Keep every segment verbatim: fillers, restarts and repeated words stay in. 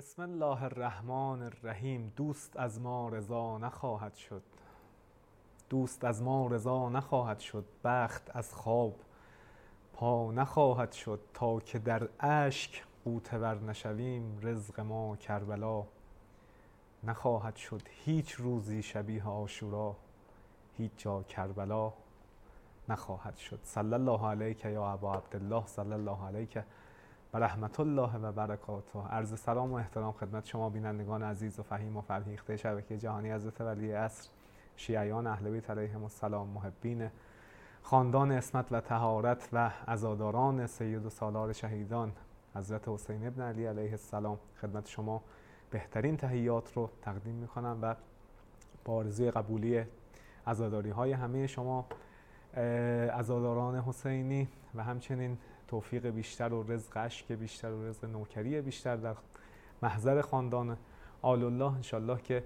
بسم الله الرحمن الرحیم. دوست از ما رضا نخواهد شد، دوست از ما رضا نخواهد شد، بخت از خواب پا نخواهد شد. تا که در اشک غوطه ور نشویم، رزق ما کربلا نخواهد شد. هیچ روزی شبیه عاشورا، هیچ جا کربلا نخواهد شد. صلی الله علیک یا ابا عبدالله، صلی الله علیک و رحمت الله و برکاته. عرض سلام و احترام خدمت شما بینندگان عزیز و فهیم و فرهیخته شبکه جهانی حضرت ولی عصر، شیعیان اهل بیت علیهم السلام، محبین خاندان عصمت و طهارت و عزاداران سید و سالار شهیدان حضرت حسین ابن علی علیه السلام. خدمت شما بهترین تحیات رو تقدیم میکنم و با آرزوی قبولی عزاداری های همه شما عزاداران حسینی و همچنین توفیق بیشتر و رزق اشک بیشتر و رزق نوکری بیشتر در محضر خاندان آل الله، انشالله که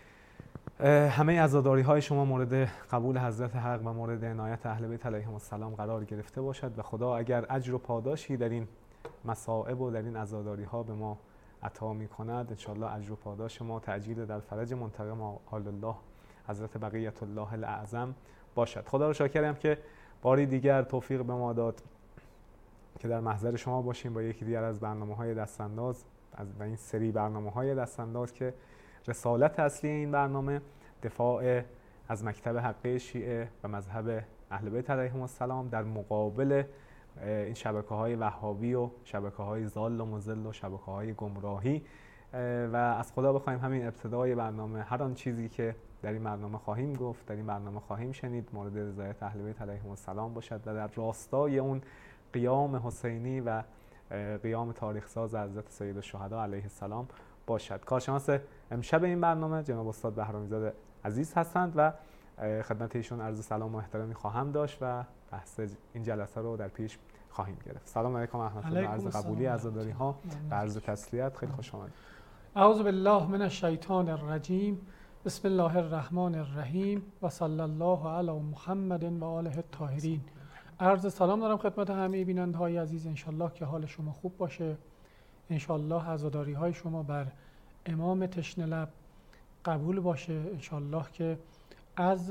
همه عزاداری های شما مورد قبول حضرت حق و مورد عنایت اهل بیت علیهم السلام قرار گرفته باشد و خدا اگر اجر و پاداشی در این مصائب و در این عزاداری ها به ما عطا می کند، انشالله اجر و پاداش ما تعجیل در فرج منتقم آل الله حضرت بقیت الله الاعظم باشد. خدا رو شاکرم که باری دیگر توفیق به ما داد که در محضر شما باشیم با یکی دیگر از برنامه‌های دستانداز از این سری برنامه‌های دستانداز که رسالت اصلی این برنامه دفاع از مکتب حقه شیعه و مذهب اهل بیت علیهم السلام در مقابل این شبکه‌های وهابی و شبکه‌های ضال و مضل و شبکه‌های گمراهی و از خدا بخوایم همین ابتدای برنامه هر آن چیزی که در این برنامه خواهیم گفت، در این برنامه خواهیم شنید، مورد رضایت اهل بیت علیهم السلام باشد و در راستای اون قیام حسینی و قیام تاریخ ساز حضرت سید الشهدا علیه السلام باشد. کارشناس امشب این برنامه جناب استاد بهرامی‌زاده عزیز هستند و خدمت ایشون عرض سلام و احترامی خواهم داشت و بحث این جلسه رو در پیش خواهیم گرفت. سلام علیکم و رحمت الله. عرض قبولی عزاداری ها و عرض تسلیت. خیلی خوش آمدید. اعوذ بالله من الشیطان الرجیم. بسم الله الرحمن الرحیم و صلی الله علی محمد و آله الطاهرین. عرض سلام دارم خدمت همه بیننده‌های عزیز. انشالله که حال شما خوب باشه، انشالله عزاداری های شما بر امام تشنه لب قبول باشه، انشالله که از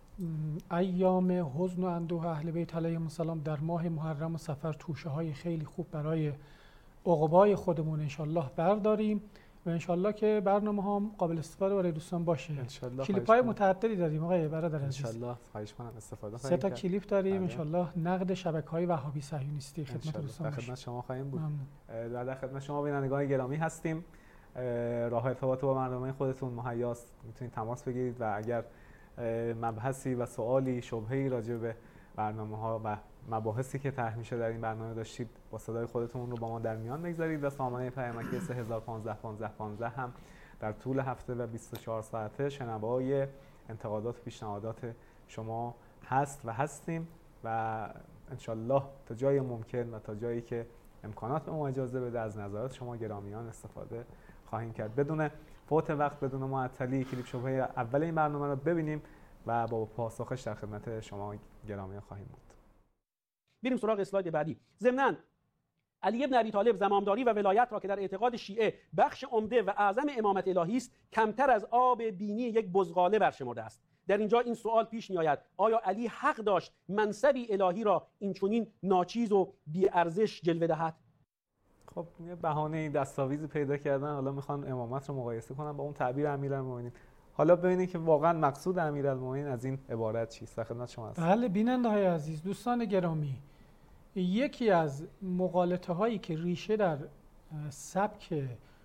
ایام حزن و اندوه اهل بیت علیهم السلام در ماه محرم و صفر توشه های خیلی خوب برای عقبای خودمون انشالله برداریم و انشالله که برنامه هم قابل استفاده برای دوستان باشه. کلیپ های متعددی داریم آقای برادر عزیز. انشالله خواهش کنم استفاده سه تا کلیپ داریم انشالله نقد شبکه‌های وهابی صهیونیستی خدمت دوستان باشه. خدمت شما خواهیم بود. در در خدمت شما بینندگان گرامی هستیم. راه ارتباط با برنامه خودتون مهیاست، میتونید تماس بگیرید و اگر مبحثی و سوالی شبهه‌ای راجع به برنامه‌ها و مباحثی که طرح میشه در این برنامه داشتید با صدای خودتون رو با ما در میان بگذارید و سامانه پیامکی سه هزار و پانزده پانزده پانزده هم در طول هفته و بیست و چهار ساعته شنوای انتقادات و پیشنهادات شما هست و هستیم و انشالله تا جای ممکن و تا جایی که امکانات به ما اجازه بده از نظرات شما گرامیان استفاده خواهیم کرد. بدون فوت وقت، بدون معطلی، کلیپ شبهه اول این برنامه رو ببینیم و با پاسخش در خدمت شما گرامیان خواهیم بود. بریم سراغ اسلاید بعدی. ضمناً علی ابن ابی طالب زمامداری و ولایت را که در اعتقاد شیعه بخش عمده و اعظم امامت الهی است، کمتر از آب بینی یک بزغاله برشمرده است. در اینجا این سوال پیش میآید: آیا علی حق داشت منصبی الهی را اینچنین ناچیز و بی ارزش جلوه دهد؟ خب یه بهانه دستاویزی پیدا کردن، حالا میخوان امامت رو مقایسه کنن با اون تعبیر امیرالمومنین. حالا ببینید که واقعا مقصود امیرالمومنین از این عبارت چیست. خدمت شما هست. بله بیننده‌های عزیز، دوستان گرامی، یکی از مغالطه هایی که ریشه در سبک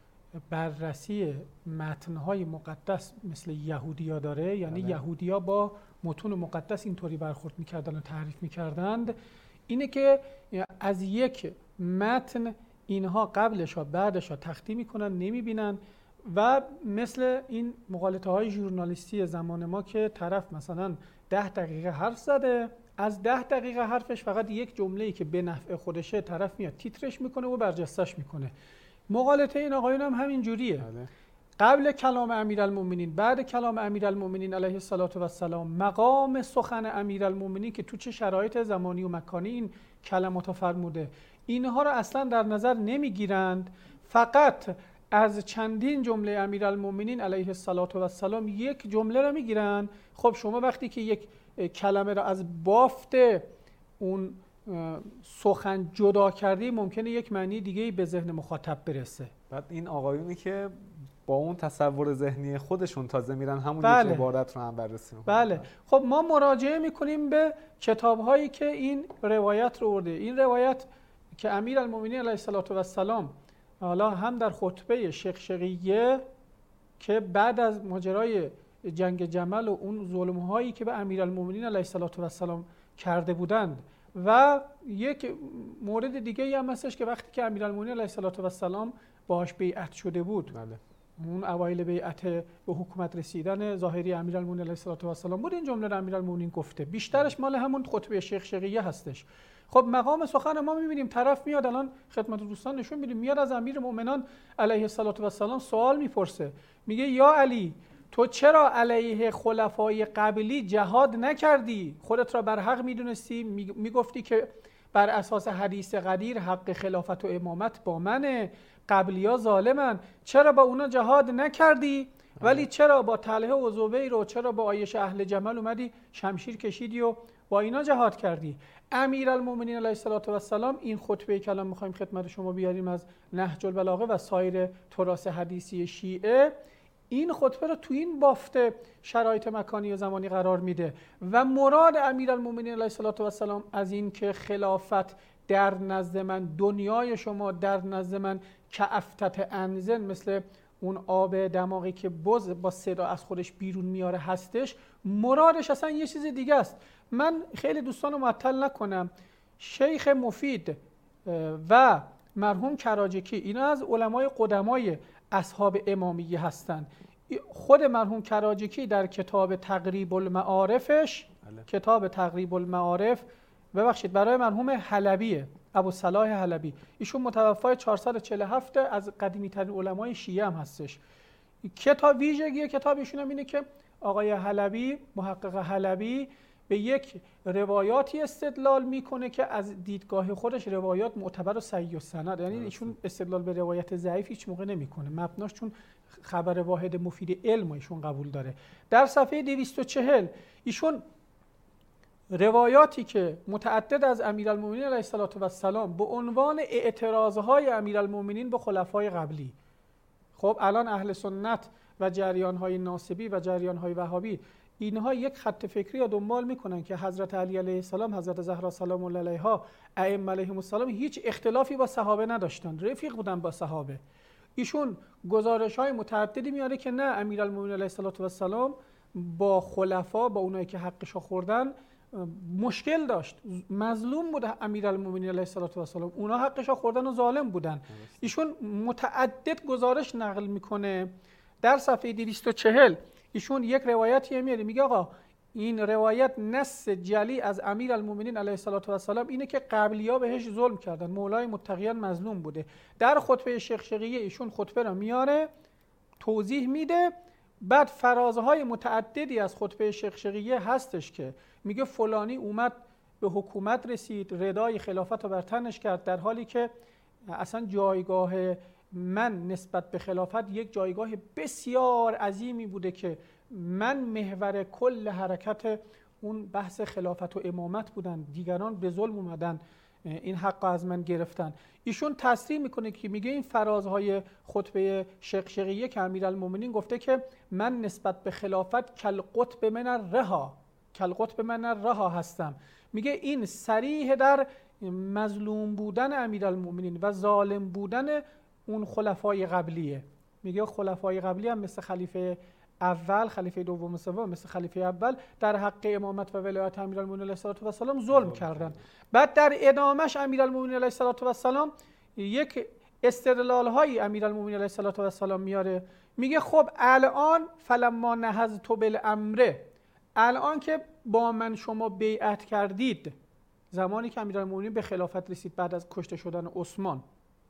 بررسی متن‌های مقدس مثل یهودی‌ها داره، یعنی یهودی‌ها با متون مقدس اینطوری برخورد می‌کردن و تعریف می‌کردند، اینه که از یک متن اینها قبلش و بعدش تخطی می‌کنن، نمی‌بینن و مثل این مغالطه های ژورنالیستی زمان ما که طرف مثلا ده دقیقه حرف زده، از ده دقیقه حرفش فقط یک جمله‌ای که به نفع خودشه طرف میاد تیترش میکنه و برجستش میکنه. مغالطه این آقایون هم همین جوریه. بله. قبل کلام امیرالمومنین، بعد کلام امیرالمومنین علیه السلام، مقام سخن امیرالمومنین که تو چه شرایط زمانی و مکانی این کلمات فرموده، اینها رو اصلا در نظر نمیگیرند، فقط از چندین جمله امیرالمومنین علیه السلام یک جمله رو میگیرن. خب شما وقتی که یک کلمه رو از بافت اون سخن جدا کردی ممکنه یک معنی دیگه‌ای به ذهن مخاطب برسه. بعد این آقایونی که با اون تصور ذهنی خودشون تازه میرن همون بله. یک عبارت رو هم بررسی میکنن. بله. خب ما مراجعه میکنیم به کتاب‌هایی که این روایت رو برده. این روایت که امیرالمومنین علیه السلام حالا هم در خطبه شقشقیه که بعد از ماجرای جنگ جمل و اون ظلم‌هایی که به امیرالمومنین علیه السلام کرده بودند و یک مورد دیگه هم هستش که وقتی که امیرالمومنین علیه السلام باهاش بیعت شده بود، بله. اون اوایل بیعت به حکومت رسیدن ظاهری امیرالمومنین علیه السلام بود، این جمله رو امیرالمومنین گفته. بیشترش مال همون خطبه شقشقیه هستش. خب مقام سخن ما می‌بینیم طرف میاد، الان خدمت دوستان نشون میدیم، میاد از امیرالمومنین علیه السلام سوال میپرسه، میگه یا علی تو چرا علیه خلفای قبلی جهاد نکردی؟ خودت را بر حق میدونستی، میگفتی که بر اساس حدیث قدیر حق خلافت و امامت با منه، قبلیا ظالمن، چرا با اونا جهاد نکردی؟ ولی چرا با طلحه و زبیر و چرا با عایشه اهل جمل اومدی شمشیر کشیدی و با اینا جهاد کردی؟ امیرالمومنین علیه السلام این خطبه کلام میخوایم خدمت شما بیاریم از نهج البلاغه و سایر تراث حدیثی شیعه، این خطبه رو تو این بافت شرایط مکانی و زمانی قرار میده و مراد امیرالمومنین علیه السلام از این که خلافت در نزد من، دنیای شما در نزد من که افتت انزن، مثل اون آب دماغی که بز با صدا از خودش بیرون میاره هستش، مرادش اصلا یه چیز دیگه است. من خیلی دوستان رو معطل نکنم، شیخ مفید و مرحوم کراجکی اینا از علمای قدمای اصحاب امامیه هستند. خود مرحوم کراجکی در کتاب تقریب المعارفش بله. کتاب تقریب المعارف ببخشید برای مرحوم حلبیه، ابو صلاح حلبی، ایشون متوفای چهارصد و چهل و هفت از قدیمی ترین علمای شیعه هم هستش. کتاب ویژگی کتاب ایشون هم اینه که آقای حلبی، محقق حلبی، به یک روایاتی استدلال میکنه که از دیدگاه خودش روایات معتبر و صحیح السند، یعنی ایشون استدلال به روایت ضعیف هیچ موقع نمیکنه، مبناش چون خبر واحد مفید علم ایشون قبول داره. در صفحه دویست و چهل ایشون روایاتی که متعدد از امیرالمومنین علیه السلام به عنوان اعتراضهای امیرالمومنین به خلفای قبلی، خب الان اهل سنت و جریان‌های ناصبی و جریان‌های وهابی اینها یک خط فکری را دنبال میکنن که حضرت علی علیه السلام، حضرت زهرا سلام الله علیها، ائمه علیهم السلام هیچ اختلافی با صحابه نداشتن، رفیق بودن با صحابه. ایشون گزارش‌های متعددی میاره که نه، امیرالمومنین علیه السلام با خلفا، با اونایی که حقشو خوردن مشکل داشت، مظلوم بود امیرالمومنین علیه السلام، اونا حقشو خوردن و ظالم بودن. ایشون متعدد گزارش نقل میکنه. در صفحه دویست و چهل ایشون یک روایتی میاره، میگه آقا این روایت نص جلی از امیرالمومنین علیه السلام اینه که قبلی‌ها بهش ظلم کردن، مولای متقیان مظلوم بوده. در خطبه شقشقیه ایشون خطبه را میاره، توضیح میده، بعد فرازهای متعددی از خطبه شقشقیه هستش که میگه فلانی اومد به حکومت رسید، ردای خلافت رو بر تنش کرد، در حالی که اصلا جایگاه من نسبت به خلافت یک جایگاه بسیار عظیمی بوده که من محور کل حرکت اون بحث خلافت و امامت بودن، دیگران به ظلم اومدن این حق از من گرفتن. ایشون تصریح میکنه که میگه این فرازهای خطبه شقشقیه که امیرالمومنین گفته که من نسبت به خلافت کالقطب من الرها، کالقطب من الرها هستم، میگه این صریح در مظلوم بودن امیرالمومنین و ظالم بودن اون خلفای قبلیه. میگه خلفای قبلی هم مثل خلیفه اول، خلیفه دوم و سوم، مثل خلیفه اول در حق امامت و ولایت امیرالمومنین علیه السلام ظلم کردن. بعد در ادامش امیرالمومنین علیه السلام یک استدلال های امیرالمومنین علیه السلام میاره، میگه خب الان فلما نهضت بالامر، الان که با من شما بیعت کردید، زمانی که امیرالمومنین به خلافت رسید بعد از کشته شدن عثمان،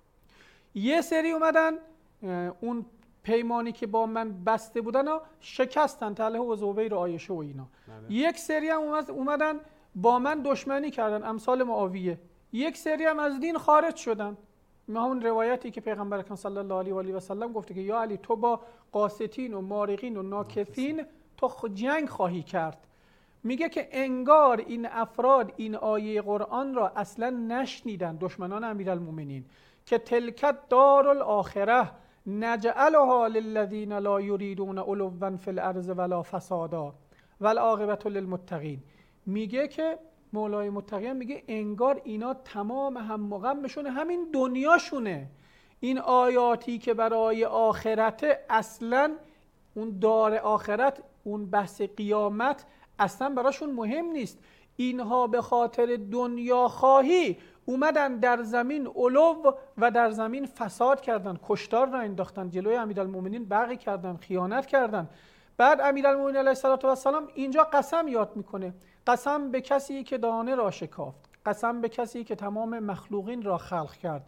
یه سری اومدن اون پیمانی که با من بسته بودن و شکستن، طلحه و زبیر و عایشه و اینا. بله. یک سری هم اومدن با من دشمنی کردن، امثال معاویه. یک سری هم از دین خارج شدن، همون روایتی که پیغمبر اکرم صلی الله علیه و آله و سلم گفته که یا علی تو با قاسطین و مارقین و ناکثین تو جنگ خواهی کرد. میگه که انگار این افراد این آیه قرآن را اصلا نشنیدن، دشمنان امیرالمومنین، که تلکت دار الاخره نجعلها للذین لا یریدون علوا فی الارض ولا فسادا والعاقبة للمتقین. میگه که مولای متقیان میگه انگار اینا تمام هم و غمشون همین دنیاشونه. این آیاتی که برای آخرت، اصلا اون دار آخرت، اون بحث قیامت اصلا براشون مهم نیست. اینها به خاطر دنیا خواهی اومدن در زمین علو و در زمین فساد کردن، کشتار را انداختن، جلوی امیرالمومنین بغی کردن، خیانت کردن. بعد امیرالمومنین علیه السلام اینجا قسم یاد میکنه، قسم به کسی که دانه را شکافت، قسم به کسی که تمام مخلوقین را خلق کرد.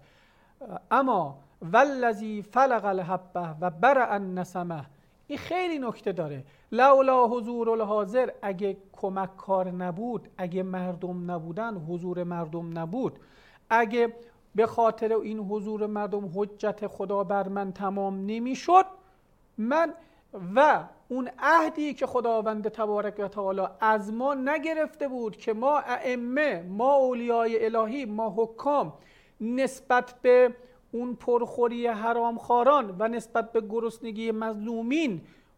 اما والذی فلق الحبه و برأ النسمه. این خیلی نکته داره. لولا حضور الحاضر، اگه کمک کار نبود، اگه مردم نبودن، حضور مردم نبود، اگه به خاطر این حضور مردم حجت خدا بر من تمام نمیشد، من و اون عهدی که خداوند تبارک و تعالی از ما نگرفته بود که ما ائمه، ما اولیای الهی، ما حکام نسبت به اون پرخوری حرامخواران و نسبت به گرسنگی مظلومین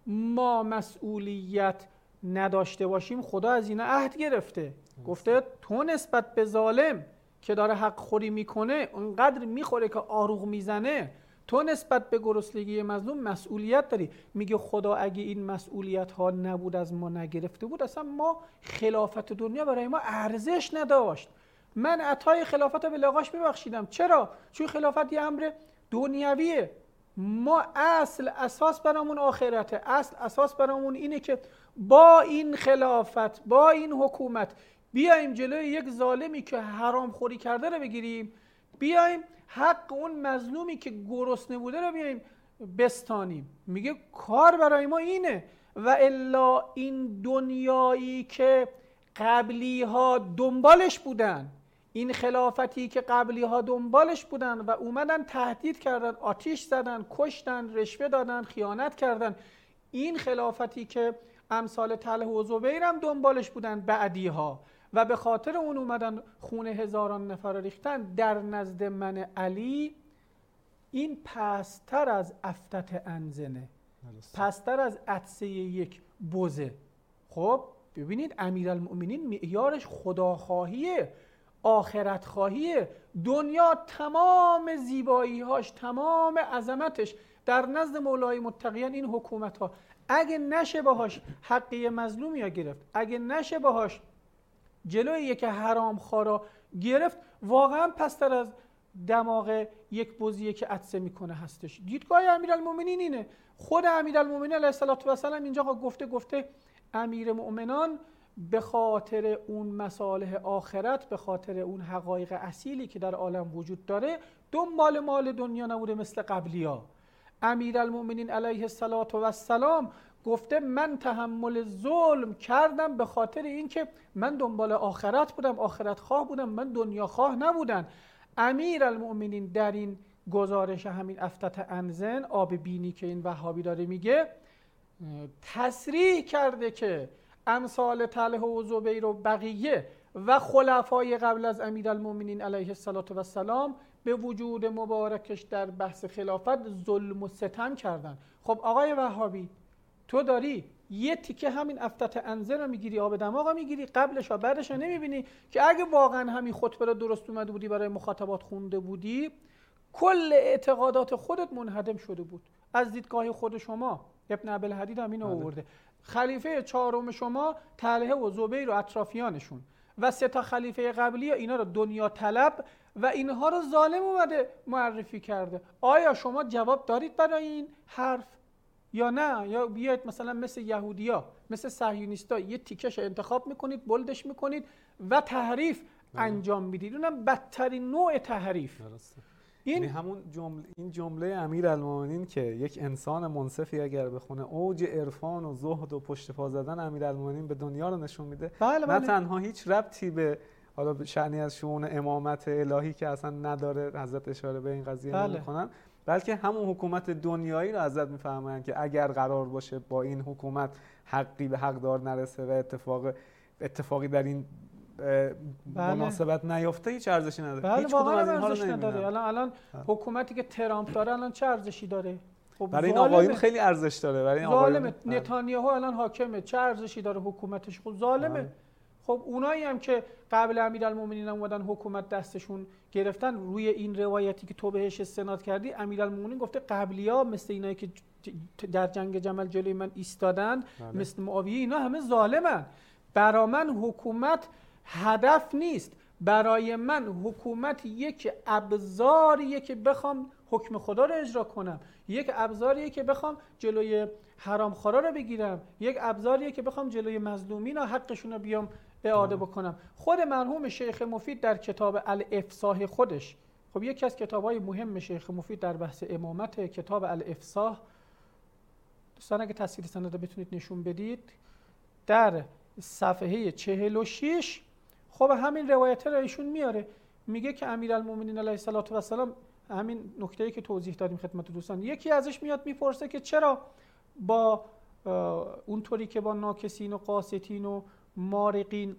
ما مسئولیت نداشته باشیم، خدا از این عهد گرفته. گفته تو نسبت به ظالم که داره حق خوری میکنه، اونقدر میخوره که آروغ میزنه، تو نسبت به گرسنگی مظلوم مسئولیت داری. میگه خدا اگه این مسئولیت ها نبود، از ما نگرفته بود، اصلا ما خلافت دنیا برای ما ارزش نداشت. من عطای خلافت رو به لقاش ببخشیدم. چرا؟ چون خلافت یه امر دنیویه. ما اصل اساس برامون آخرته. اصل اساس برامون اینه که با این خلافت، با این حکومت بیایم جلوی یک ظالمی که حرام خوری کرده رو بگیریم، بیایم حق اون مظلومی که گرسنه بوده رو بیایم بستانیم. میگه کار برای ما اینه. و الا این دنیایی که قبلی ها دنبالش بودن، این خلافتی که قبلی ها دنبالش بودن و اومدن تهدید کردن، آتیش زدن، کشتن، رشوه دادن، خیانت کردن، این خلافتی که امثال طلحه و زبیر هم دنبالش بودن بعدی ها و به خاطر اون اومدن خون هزاران نفر ریختن، در نزد من علی این پستر از افتت انزنه، پستر از عطسه یک بزه. خب ببینید امیرالمؤمنین معیارش خداخواهیه، آخرت خواهیه. دنیا تمام زیبایی‌هاش، تمام عظمتش در نزد مولای متقیان این حکومت ها، اگه نشه باهاش حقی مظلومی ها گرفت، اگه نشه باهاش جلوی یک حرام خارا گرفت، واقعا پستر از دماغ یک بزیه که عطسه میکنه هستش. دیدگاه امیرالمؤمنین اینه. خود امیرالمؤمنین علیه السلام اینجا گفته گفته امیر مؤمنان به خاطر اون مصالح آخرت، به خاطر اون حقایق اصیلی که در عالم وجود داره، دنبال مال دنیا نبوده مثل قبلیا. امیرالمؤمنین علیه السلام گفته من تحمل ظلم کردم به خاطر اینکه من دنبال آخرت بودم، آخرت خواه بودم، من دنیا خواه نبودم. امیرالمؤمنین در این گزارش همین افتت انزن، آب بینی که این وهابی داره میگه، تصریح کرده که امثال طلحه و زبیر و بقیه و خلفای قبل از امیرالمؤمنین علیه السلام به وجود مبارکش در بحث خلافت ظلم و ستم کردن. خب آقای وهابی، تو داری یه تیکه همین افتت انزه رو میگیری، آب دماغ رو میگیری، قبلش و بعدش رو نمیبینی که اگه واقعا همین خطبه رو درست اومده بودی، برای مخاطبات خونده بودی، کل اعتقادات خودت منهدم شده بود. از دیدگاه خود شما ابن ابوالحدید هم اینو آورده. خلیفه چهارم شما طلحه و زبیر و اطرافیانشون و سه تا خلیفه قبلی اینا رو دنیا طلب و اینها رو ظالم اومده معرفی کرده. آیا شما جواب دارید برای این حرف یا نه؟ یا بیاید مثلا مثل یهودیا، مثل صهیونیستا یه تیکش انتخاب میکنید، بلدش میکنید و تحریف انجام میدید؟ اونم بدترین نوع تحریف. این یعنی همون جمله، این جمله امیرالمؤمنین که یک انسان منصفی اگر بخونه، اوج عرفان و زهد و پشت پا زدن امیرالمؤمنین به دنیا رو نشون میده. بله بله. نه تنها هیچ ربطی به حالا شأنی از شؤون امامت الهی که اصلا نداره حضرت اشاره به این قضیه بله. نمی‌کنن، بلکه همون حکومت دنیایی رو حضرت می‌فرمایند که اگر قرار باشه با این حکومت حقی به حقدار نرسه و اتفاق اتفاقی در این بله. مناسبت نیافته هیچ ارزشی نداره. بله هیچ کدوم از اینها رو ارزش نداره. نمی‌بینم. الان الان حکومتی که ترامپ داره الان چه ارزشی داره؟ خب برای این آقایون خیلی ارزش داره. برای این ظالمه. آقایون نتانیاهو الان حاکمه، چه ارزشی داره حکومتش؟ خب ظالمه. بله. خب اونایی هم که قبل امیرالمومنین اومدن حکومت دستشون گرفتن، روی این روایتی که تو بهش استناد کردی، امیرالمومنین گفته قبلی‌ها مثل اینایی که در جنگ جمل جلوی من ایستادن، بله. مثل معاویه، اینا همه ظالمن. برای من حکومت هدف نیست، برای من حکومت یک ابزاریه که بخوام حکم خدا رو اجرا کنم، یک ابزاریه که بخوام جلوی حرامخوارا رو بگیرم، یک ابزاریه که بخوام جلوی مظلومین و حقشون رو بیام اعاده بکنم. خود مرحوم شیخ مفید در کتاب الافصاح خودش، خب یکی از کتاب‌های مهم شیخ مفید در بحث امامت، کتاب الافصاح، دوستان اگه تصویر سند بتونید نشون بدید، در صفحه چهل و شش خب همین روایت رو ایشون میاره، میگه که امیرالمومنین علیه الصلوة و السلام، همین نکته‌ای که توضیح دادیم خدمت دوستان، یکی ازش میاد میپرسه که چرا با اونطوری که با ناکسین و قاسطین و مارقین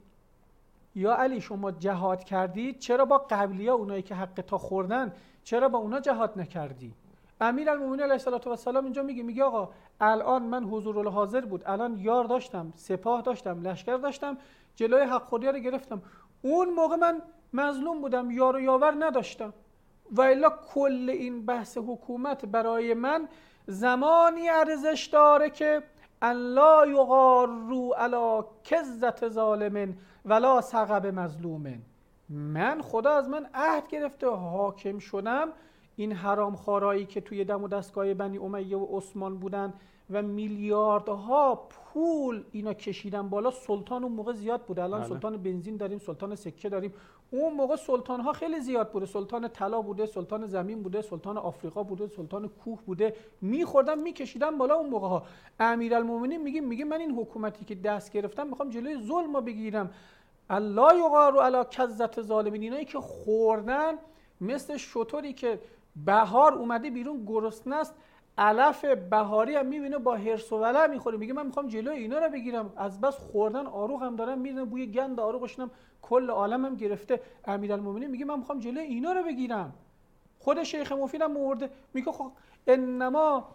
یا علی شما جهاد کردید، چرا با قبلی‌ها اونایی که حق تا خوردن چرا با اونا جهاد نکردی؟ امیرالمومنین علیه الصلوة و السلام اینجا میگه میگه آقا الان من حضور الحاضر بود، الان یار داشتم، سپاه داشتم، لشکر داشتم، جلوی حق خوری رو گرفتم. اون موقع من مظلوم بودم، یار و یاور نداشتم. و الا کل این بحث حکومت برای من زمانی ارزش داره که الا یغاروا علی کذة ظالم ولا سقب مظلوم. من خدا از من عهد گرفته، حاکم شدم، این حرام خارایی که توی دم و دستگاه بنی امیه و عثمان بودن و میلیاردها پول اینا کشیدن بالا، سلطان اون موقع زیاد بوده، الان بله. سلطان بنزین داریم، سلطان سکه داریم، اون موقع سلطان ها خیلی زیاد بوده، سلطان طلا بوده، سلطان زمین بوده، سلطان آفریقا بوده، سلطان کوه بوده، میخوردن میکشیدن بالا اون موقع ها. امیرالمومنین میگه میگه من این حکومتی که دست گرفتم میخوام جلوی ظلم بگیرم. الله یغار علی کذة ظالمین، اینایی که خوردن مثل شطوری که بهار اومده بیرون گرسنه است، علف بهاری هم میبینه با هرس و ولع میخوره، میگه من میخوام جلوی اینا رو بگیرم، از بس خوردن آروغ هم دارن، میبینه بوی گند آروغشون کل عالم هم گرفته. امیرالمومنین میگه من میخوام جلوی اینا رو بگیرم. خود شیخ مفید هم مورده میگه خب انما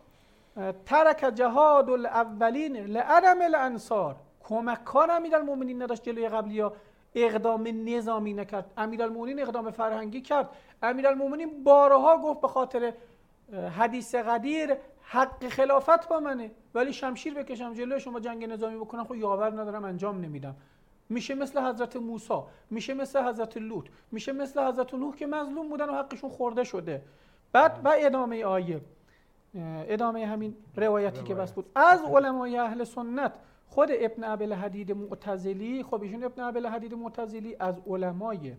ترک جهاد الاولین لعدم الانصار، کمکان امیرالمومنین نداشت جلوی قبلی‌ها، اقدام نظامی نکرد، امیرالمومنین اقدام فرهنگی کرد. امیرالمومنین بارها گفت به خاطر حدیث قدیر حق خلافت با منه، ولی شمشیر بکشم جلوی شما جنگ نظامی بکنم خب یاور ندارم انجام نمیدم. میشه مثل حضرت موسی، میشه مثل حضرت لوط، میشه مثل حضرت نوح که مظلوم بودن و حقشون خورده شده. بعد با ادامه آیه، ادامه همین روایتی که بس بود از علمای اهل سنت، خود ابن ابی‌الحدید معتزلی، خب ایشون ابن ابی‌الحدید معتزلی از علمای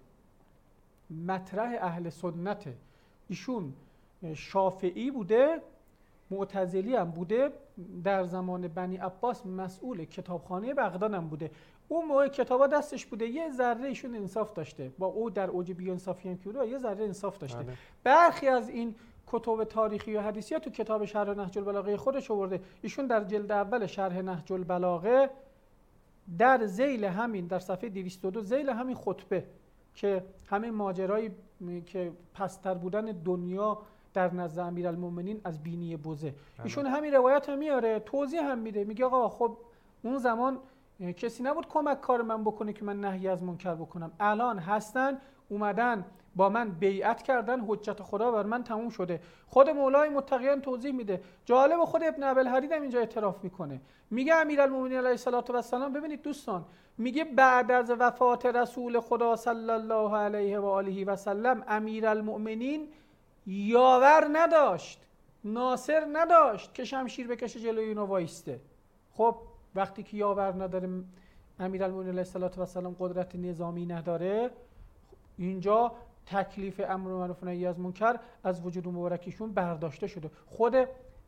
مطرح اهل سنت، ایشون شافعی بوده، معتزلی هم بوده، در زمان بنی عباس مسئول کتابخانه بغداد هم بوده. اون موقع کتابا دستش بوده، یه ذره ایشون انصاف داشته، با او در اوج بی‌انصافی هم که بوده یه ذره انصاف داشته. بله. برخی از این کتب تاریخی و حدیثی تو کتاب شرح نهج البلاغه خودش آورده. ایشون در جلد اول شرح نهج البلاغه در ذیل همین، در صفحه دویست و دو ذیل همین خطبه که همین ماجرایی که پستر بودن دنیا در نزد امیرالمومنین از بینی بوزه، ایشون همین روایت هم میاره، توضیح هم میده، میگه آقا خب اون زمان کسی نبود کمک کار من بکنه که من نهی از منکر بکنم، الان هستن، اومدن با من بیعت کردن، حجت خدا بر من تموم شده. خود مولای متقیان توضیح میده. جالب، خود ابن ابی‌الحدید هم اینجا اعتراف میکنه، میگه امیرالمومنین علیه الصلوة و السلام، ببینید دوستان، میگه بعد از وفات رسول خدا صلی الله علیه و آله و سلم امیرالمومنین یاور نداشت، ناصر نداشت که شمشیر بکشه جلوی اونو وایسته. خب وقتی که یاور نداره، امیرالمومنین علیه الصلوة و السلام قدرت نظامی نداره، اینجا تکلیف امر معروف و نهی از منکر از وجود مبارکشون برداشته شده. خود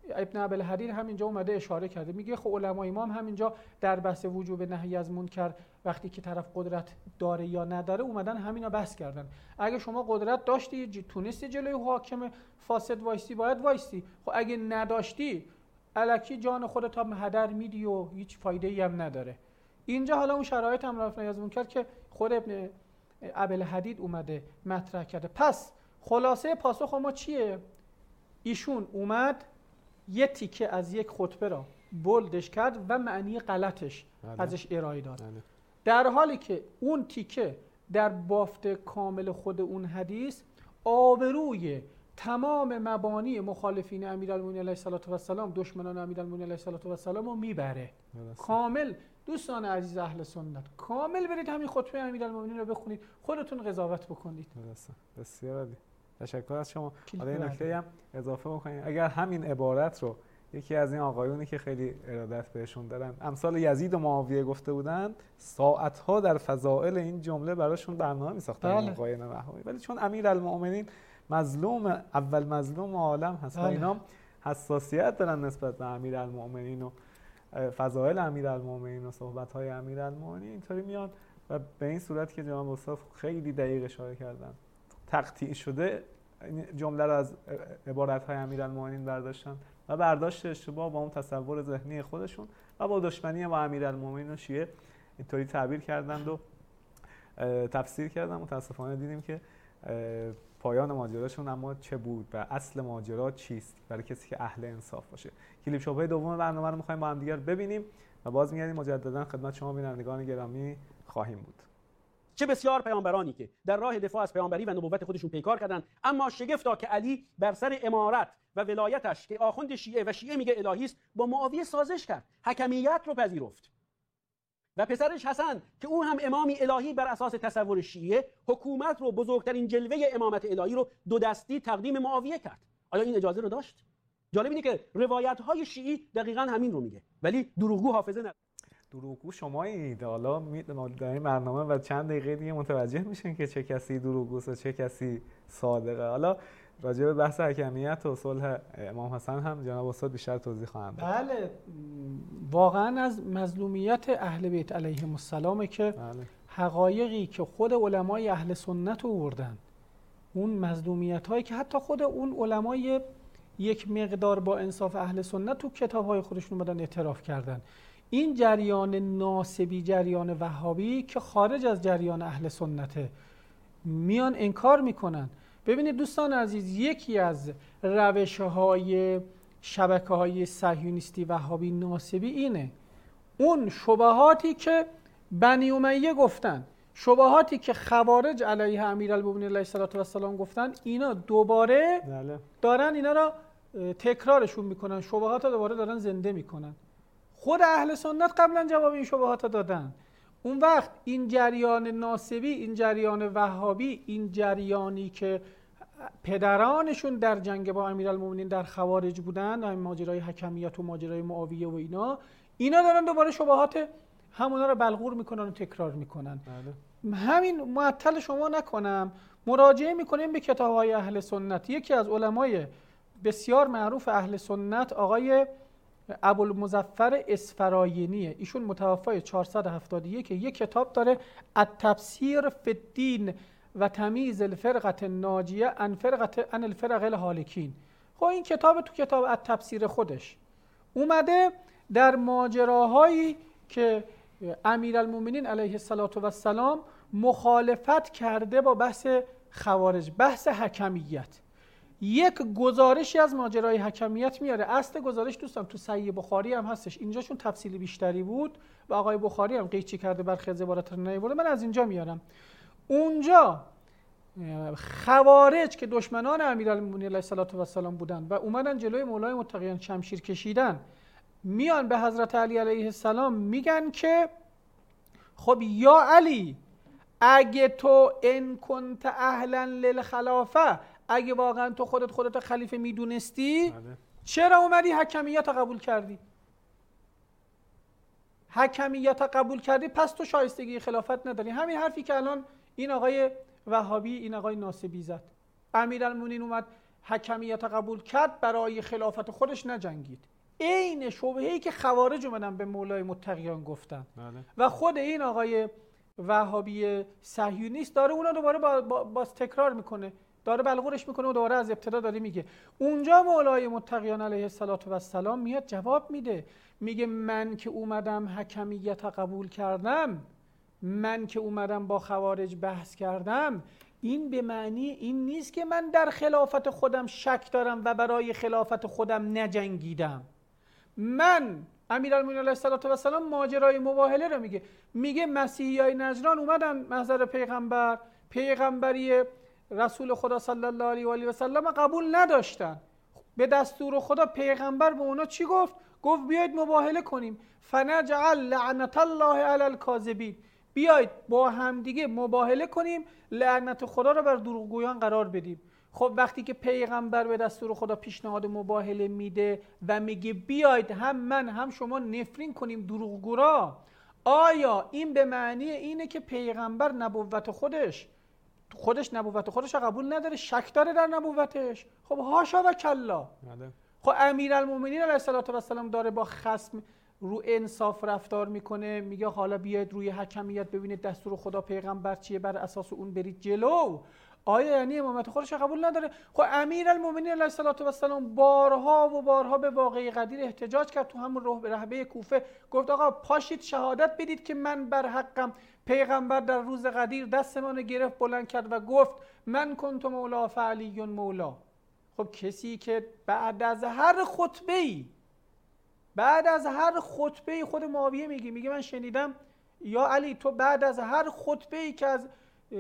ابن ابوالحدید همینجا اومده اشاره کرده، میگه خب علمای ما هم همینجا در بحث وجوب نهی از منکر وقتی که طرف قدرت داره یا نداره اومدن همینا بحث کردن. اگه شما قدرت داشتی تونستی جلوی حاکم فاسد وایستی باید وایستی، خب اگه نداشتی الکی جان خودت هم هدر میدی و هیچ فایده ای هم نداره. اینجا حالا اون شرایط امر معروف نهی از منکر که خود ابن ابوالحدید اومده مطرح کرده. پس خلاصه پاسخ ما چیه؟ ایشون اومد یه تیکه از یک خطبه را بولدش کرد و معنی غلطش بله. ازش ارائه داد، بله. در حالی که اون تیکه در بافت کامل خود اون حدیث آبروی تمام مبانی مخالفین امیرالمومنین علیه السلام، دشمنان امیرالمومنین علیه السلام رو میبره. کامل دوستان عزیز اهل سنت، کامل برید همین خطبه امیرالمومنین رو بخونید، خودتون قضاوت بکنید. درسته. بسیار عالی. تشکر از شما. حالا این نکته هم اضافه بکنیم، اگر همین عبارت رو یکی از این آقایونی که خیلی ارادت بهشون دارن امثال یزید و معاویه گفته بودن، ساعت‌ها در فضائل این جمله براشون برنامه می‌ساختن بله. آقایون وهابی، ولی چون امیرالمؤمنین مظلوم اول مظلوم عالم هست و اینا حساسیت دارن نسبت به امیرالمؤمنین و فضائل امیرالمؤمنین و صحبت‌های امیرالمؤمنین، اینطوری میان و به این صورت که جناب استاد خیلی دقیق اشاره کردن تقطیع شده جمله رو از عبارت‌های امیرالمؤمنین برداشتن و برداشت اشتباه با اون تصور ذهنی خودشون و با دشمنی با امیرالمؤمنین و شیعه اینطوری تعبیر کردند و تفسیر کردن. متاسفانه دیدیم که پایان ماجراشون اما چه بود و اصل ماجرا چیست برای کسی که اهل انصاف باشه. کلیپ شبهه دوم برنامه رو می‌خوایم با هم دیگر ببینیم و باز می‌گردیم مجددا خدمت شما بینندگان گرامی خواهیم بود. چه بسیار پیامبرانی که در راه دفاع از پیامبری و نبوت خودشون پیکار کردند، اما شگفتا که علی بر سر امارت و ولایتش که آخوند شیعه و شیعه میگه الهی است با معاویه سازش کرد، حکمیت رو پذیرفت و پسرش حسن که او هم امامی الهی بر اساس تصور شیعه، حکومت رو بزرگترین جلوه امامت الهی رو دو دستی تقدیم معاویه کرد. آیا این اجازه رو داشت؟ جالب اینه که روایت‌های شیعی دقیقاً همین رو میگه، ولی دروغگو حافظه نداره. دروغگو شمایید. حالا در این برنامه و چند دقیقه دیگه متوجه میشین که چه کسی دروغگوست و چه کسی صادقه. حالا راجع به بحث حکمیت و صلح امام حسن هم جناب استاد بیشتر توضیح خواهند داد. بله، واقعا از مظلومیت اهل بیت علیهم السلام که بله. حقایقی که خود علمای اهل سنت آوردن، اون مظلومیت هایی که حتی خود اون علمای یک مقدار با انصاف اهل سنت تو کتاب های خودشون اومدن اعتراف کردن. این جریان ناسبی، جریان وهابی که خارج از جریان اهل سنته، میان انکار میکنن. ببینید دوستان عزیز، یکی از روش‌های شبکه‌های صهیونیستی وهابی ناسبی اینه، اون شبهاتی که بنی امیه گفتن، شبهاتی که خوارج علیه امیرالمومنین علیه السلام گفتن، اینا دوباره دارن اینا را تکرارشون میکنن، شبهات دوباره دارن زنده میکنن. خود اهل سنت قبلا جواب این شبهات دادن. اون وقت این جریان ناسبی، این جریان وهابی، این جریانی که پدرانشون در جنگ با امیرالمومنین در خوارج بودن، همین ماجرای حکمیت و ماجرای معاویه و اینا، اینا دارن دوباره شبهات همونا رو بلغور میکنن و تکرار میکنن. بله. همین معطل شما نکنم، مراجعه میکنیم به کتاب‌های اهل سنت. یکی از علمای بسیار معروف اهل سنت آقای ابوالمظفر اسفراینیه، ایشون متوفای چهارصد و هفتاد و یک، یک کتاب داره التفسیر فی الدین و تمییز الفرقه الناجیه عن فرقه عن الفرق الهالکین. خب این کتاب تو کتاب التفسیر خودش اومده در ماجراهایی که امیرالمومنین علیه السلام مخالفت کرده با بحث خوارج، بحث حکمیت، یک گزارشی از ماجرای حکمیت میاره. اصل گزارش دوستان تو صحیح بخاری هم هستش، اینجاشون تفصیلی بیشتری بود و آقای بخاری هم قیچی کرده برخی از عبارات رو نیاورده، من از اینجا میارم. اونجا خوارج که دشمنان امیرالمومنین علیه السلام بودن و اومدن جلوی مولای متقیان شمشیر کشیدن، میان به حضرت علی علیه السلام میگن که خب یا علی، اگه تو ان کنت اهلا للخلافه، اگه واقعا تو خودت خودت خلیفه میدونستی، بله. چرا اومدی حکمیت قبول کردی؟ حکمیت قبول کردی پس تو شایستگی خلافت نداری. همین حرفی که الان این آقای وهابی، این آقای ناصبی زد. امیرالمومنین اومد حکمیت قبول کرد برای خلافت خودش نجنگید. این شبهه‌ای که خوارج اومدن به مولای متقیان گفتن بله. و خود این آقای وهابی صهیونیست داره اونا دوباره با, با, با تکرار میکنه، داره بلغورش میکنه و دوباره از ابتدا داره میگه. اونجا مولای متقیان علیه السلام میاد جواب میده، میگه من که اومدم حکمیت قبول کردم، من که اومدم با خوارج بحث کردم، این به معنی این نیست که من در خلافت خودم شک دارم و برای خلافت خودم نجنگیدم. من امیرالمومنین علیه السلام ماجرای مباهله رو میگه، میگه مسیحیای نجران اومدن محضر پیغمبر، پیغمبری رسول خدا صلی الله علیه و آله و سلم قبول نداشتن. به دستور خدا پیغمبر به اونا چی گفت؟ گفت بیاید مباهله کنیم. فنجعل لعنت الله علی الکاذبین، بیاید با همدیگه مباهله کنیم، لعنت خدا رو بر دروغگویان قرار بدیم. خب وقتی که پیغمبر به دستور خدا پیشنهاد مباهله میده و میگه بیاید هم من هم شما نفرین کنیم دروغگورا، آیا این به معنی اینه که پیغمبر نبوت خودش خودش نبوت خودش قبول نداره، شک داره در نبوتش؟ خب هاشا و کلا. خب امیرالمومنین علیه السلام داره با خصم رو انصاف رفتار میکنه، میگه حالا بیاید روی حکمیت ببینید دستور خدا پیغمبر چیه، بر اساس اون برید جلو. آیا یعنی امامت خودش قبول نداره؟ خب امیرالمومنین علیه السلام بارها و بارها به واقعه قدیر احتجاج کرد، تو همون رهبه کوفه گفت آقا پاشید شهادت بدید که من بر حقم. پیغمبر در روز قدیر دست منو گرفت بلند کرد و گفت من کنت مولا فعلی مولا. خب کسی که بعد از هر خطبه‌ای بعد از هر خطبه‌ای خود معاویه میگه میگه من شنیدم یا علی تو بعد از هر خطبه‌ای که از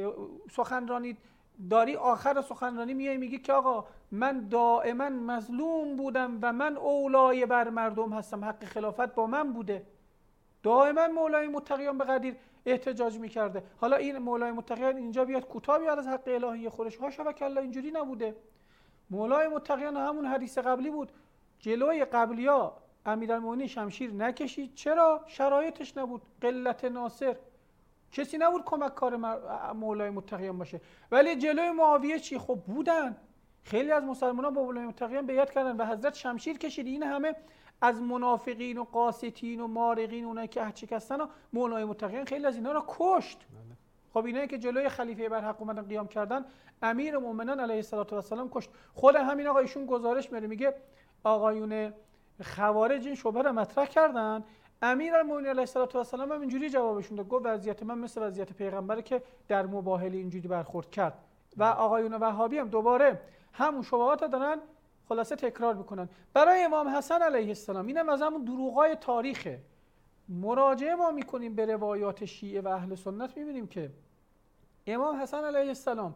سخنرانی داری آخر سخنرانی میای میگی که آقا من دائما مظلوم بودم و من اولای بر مردم هستم، حق خلافت با من بوده. دائما مولای متقیان به قدیر احتجاج میکرده. حالا این مولای متقیان اینجا بیاد کوتاه بیاد از حق الهی خودش، هاشا و کلا اینجوری نبوده. مولای متقیان همون حدیث قبلی بود، جلوی قبلیا امیرالمومنین شمشیر نکشید. چرا؟ شرایطش نبود، قلت ناصر، کسی نبود کمک کار مولای متقیان باشه. ولی جلوی معاویه چی؟ خب بودن خیلی از مسلمانان با مولای متقیان بیعت کردن و حضرت شمشیر کشید. این همه از منافقین و قاسطین و مارقین، اونایی که احچک هستن و مولای متقیان خیلی از اینا رو کشت. خب اینایی که جلوی خلیفه برحق اومدن قیام کردن امیر مومنان علیه السلام کشت. خود همین آقا ایشون گزارش میاره میگه آقایون خوارج این شبهه رو مطرح کردن، امیرالمومنین علیه السلام هم اینجوری جوابشون داد، گفت وضعیت من مثل وضعیت پیغمبره که در مباهله اینجوری برخورد کرد. و آقایون وهابی هم دوباره همون شبهات دارن خلاصه تکرار میکنن برای امام حسن علیه السلام. اینم از همون دروغای تاریخه. مراجعه ما میکنیم به روایات شیعه و اهل سنت، میبینیم که امام حسن علیه السلام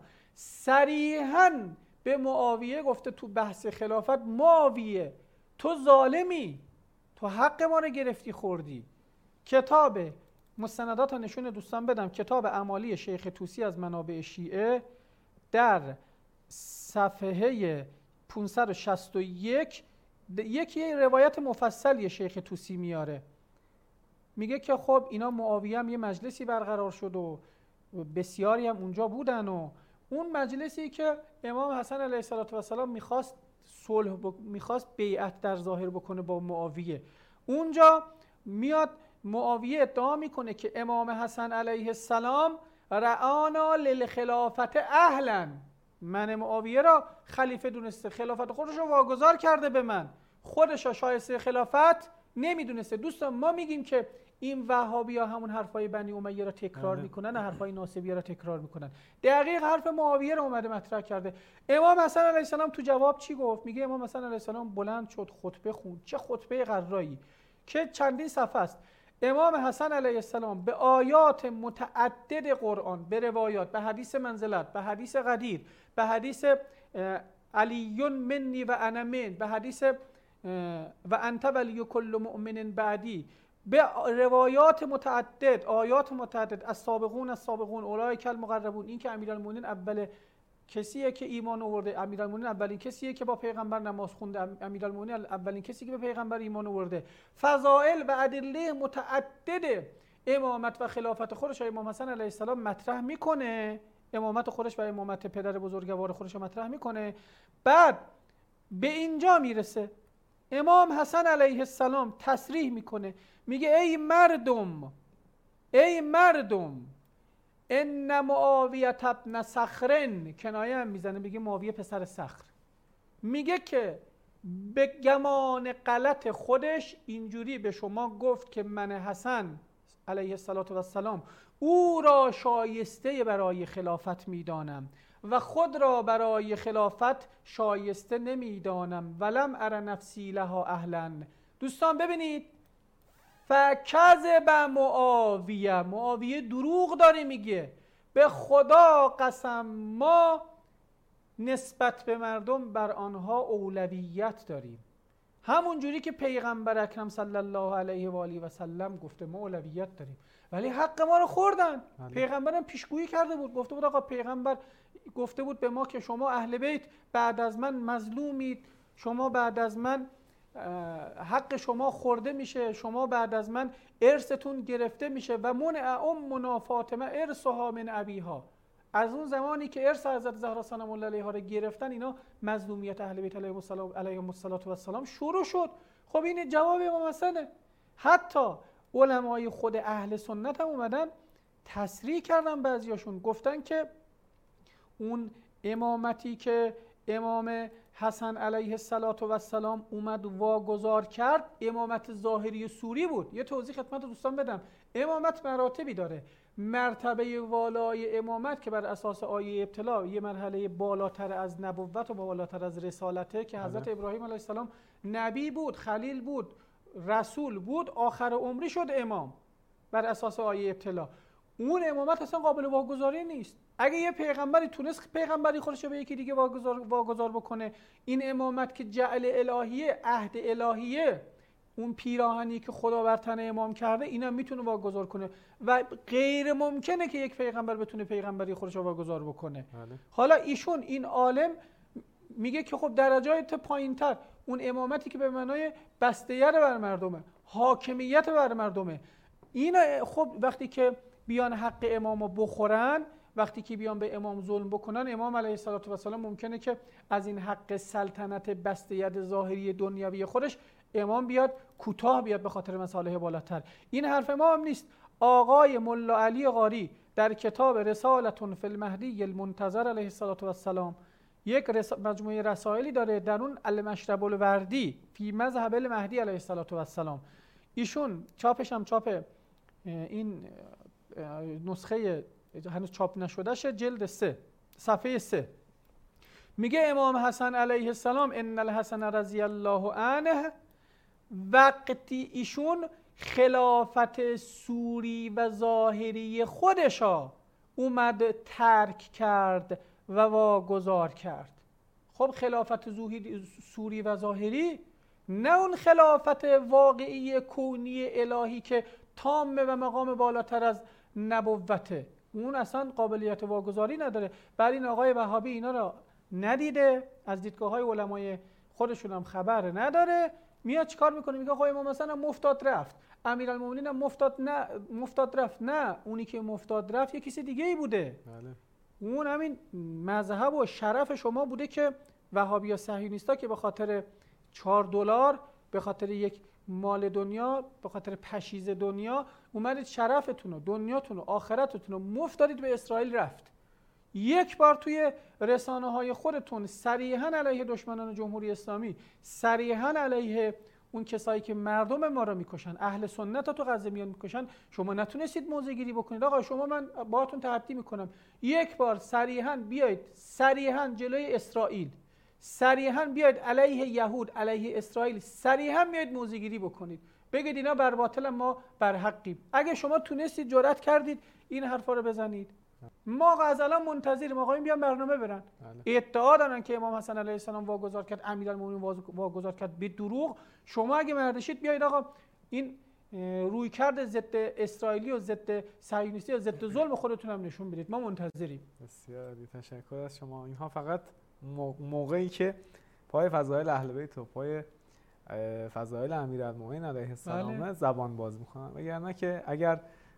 صریحاً به معاویه گفته تو بحث خلافت معاویه تو ظالمی، تو حق ما رو گرفتی خوردی. کتاب مستندات نشون دوستان بدم، کتاب اعمالی شیخ طوسی از منابع شیعه در صفحه پانصد و شصت و یک یکی روایت مفصلی شیخ طوسی میاره، میگه که خب اینا معاویه هم یه مجلسی برقرار شد و بسیاری هم اونجا بودن و اون مجلسی که امام حسن علیه السلام میخواست صلح بک... میخواست بیعت در ظاهر بکنه با معاویه، اونجا میاد معاویه ادعا میکنه که امام حسن علیه السلام رعانا للخلافت اهلا، من معاویه را خلیفه دونسته، خلافت خودش رو واگذار کرده به من، خودش را شایسته خلافت نمیدونسته. دوستان ما میگیم که این وهابی ها همون حرفای بنی امیه را تکرار میکنن و حرفای ناصبی را تکرار میکنن. دقیق حرف معاویه رو اومده مطرح کرده. امام حسن علیه السلام تو جواب چی گفت؟ میگه امام حسن علیه السلام بلند شد خطبه خوند، چه خطبه قرایی که چندین صفحه است. امام حسن علیه السلام به آیات متعدد قرآن، به روایات، به حدیث منزلت، به حدیث قدیر، به حدیث علی منی و انا من، به حدیث و انت ولی کل مؤمن بعدی، به روایات متعدد، آیات متعدد، از سابقون از سابقون اولئک المقربون، این که امیرالمومنین اول کسیه که ایمان آورده، امیرالمومنین اولین کسیه که با پیغمبر نماز خونده، امیرالمومنین اولین کسی که به پیغمبر ایمان آورده، فضائل و ادله متعدد امامت و خلافت خودش امام حسن علیه السلام مطرح میکنه. امامت خودش و امامت پدر بزرگوار خودش رو مطرح میکنه. بعد به اینجا میرسه امام حسن علیه السلام تصریح میکنه، میگه ای مردم، ای مردم، ان معاویه ابن صخر، کنایه هم میزنه، میگه معاویه پسر صخر، میگه که به گمان غلط خودش اینجوری به شما گفت که من حسن علیه السلام او را شایسته برای خلافت میدانم و خود را برای خلافت شایسته نمیدانم، ولم ار نفسی لها اهلا. دوستان ببینید، فکذب معاویه، معاویه دروغ داره میگه، به خدا قسم ما نسبت به مردم بر آنها اولویت داریم، همون جوری که پیغمبر اکرم صلی الله علیه و آله و سلم گفته ما اولویت داریم، ولی حق ما رو خوردن. پیغمبرم پیشگویی کرده بود، گفته بود آقا، پیغمبر گفته بود به ما که شما اهل بیت بعد از من مظلومید، شما بعد از من حق شما خورده میشه، شما بعد از من ارثتون گرفته میشه و منع امنا فاطمه ارثها من ابیها. از اون زمانی که ارث حضرت زهرا سلام الله علیها رو گرفتن، اینا مظلومیت اهل بیت علیهم السلام شروع شد. خب این جواب امام حسنه. حتی علمای خود اهل سنت هم اومدن تصریح کردن، بعضیاشون گفتن که اون امامتی که امام حسن علیه السلام اومد واگذار کرد، امامت ظاهری سوری بود. یه توضیح خدمت دوستان بدم، امامت مراتبی داره. مرتبه والای امامت که بر اساس آیه ابتلا یه مرحله بالاتر از نبوت و بالاتر از رسالته، که حضرت ابراهیم علیه السلام نبی بود، خلیل بود، رسول بود، آخر عمری شد امام بر اساس آیه ابتلا. اون امامت اصلا قابل واگذاری نیست. اگه یه پیغمبری تونست پیغمبری خودش رو به یکی دیگه واگذار, واگذار بکنه، این امامت که جعل الهیه، عهد الهیه، اون پیراهنی که خدا بر تن امام کرده، اینا میتونه واگذار کنه و غیر ممکنه که یک پیغمبر بتونه پیغمبری خودش رو واگذار بکنه. بله. حالا ایشون این عالم میگه که خب درجات پایینتر، اون امامتی که به معنای بسته‌گر بر مردمه، حاکمیت بر مردمه، اینا خب وقتی که بیان حق امامو بخورن، وقتی که بیان به امام ظلم بکنن، امام علیه السلام ممکنه که از این حق سلطنت بسته‌ید ظاهری دنیوی خودش امام بیاد کوتاه بیاد به خاطر مصالح بالاتر. این حرف ما هم نیست. آقای ملا علی قاری در کتاب رسالتون فی المهدی المنتظر علیه السلام یک رس... مجموعه رسائلی داره، در اون المشرب الوردی فی مذهب المهدی علیه السلام، ایشون چاپش هم چاپ این نسخه هنوز چاپ نشدهشه، جلد سه صفحه سه، میگه امام حسن علیه السلام ان الحسن رضی الله عنه، وقتی ایشون خلافت سوری و ظاهری خودشا اومد ترک کرد و واگذار کرد. خب خلافت سوری و ظاهری، نه اون خلافت واقعی کونی الهی که تامه و مقام بالاتر از نبوته، اون اصلا قابلیت واگذاری نداره. بر این آقای وهابی اینا را ندیده، از دیدگاه های علمای خودشون هم خبر نداره، میاد چیکار میکنه؟ میگه آقای امام حسن هم مفتاد رفت، امیرالمومنین هم مفتاد نه مفتاد رفت. نه، اونی که مفتاد رفت یه کسی دیگه ای بوده. بله. اون همین مذهب و شرف شما بوده که وهابی یا صهیونیستا که به خاطر چهار دلار، به خاطر یک مال دنیا، به خاطر پشیز دنیا اومدید شرفتون و دنیاتون و آخرتتون رو مفت دادید به اسرائیل رفت. یک بار توی رسانه های خودتون صریحاً علیه دشمنان جمهوری اسلامی، صریحاً علیه اون کسایی که مردم ما رو میکشن، اهل سنت رو تو غزه میان میکشن، شما نتونستید موضع گیری بکنید آقا شما من باهاتون تحدی میکنم، یک بار صریحاً بیاید، صریحاً جلوی اسرائیل، صریحاً بیاید علیه یهود، علیه اسرائیل، صریحاً بیاید موضع گیری بکنید، بگید اینا بر باطل ما بر حقیم. اگه شما تونستید جرأت کردید این حرفا رو بزنید، ما غزلا منتظریم آقایون بیان برنامه برن. بله. ادعا دارن که امام حسن علیه السلام واگذار کرد، امیرالمومنین واگذار کرد، به دروغ. شما اگه مردشید بیایید آقا این رویکرد ضد اسرائیلی و ضد صهیونیستی و ضد ظلم خودتون هم نشون بدید، ما منتظریم. بسیار تشکر از شما. اینها فقط موقعی که پای فضایل اهل بیت و پای فضایل امیرالمومنین علیه السلام بله. زبان باز میکنن، وگرنه که اگر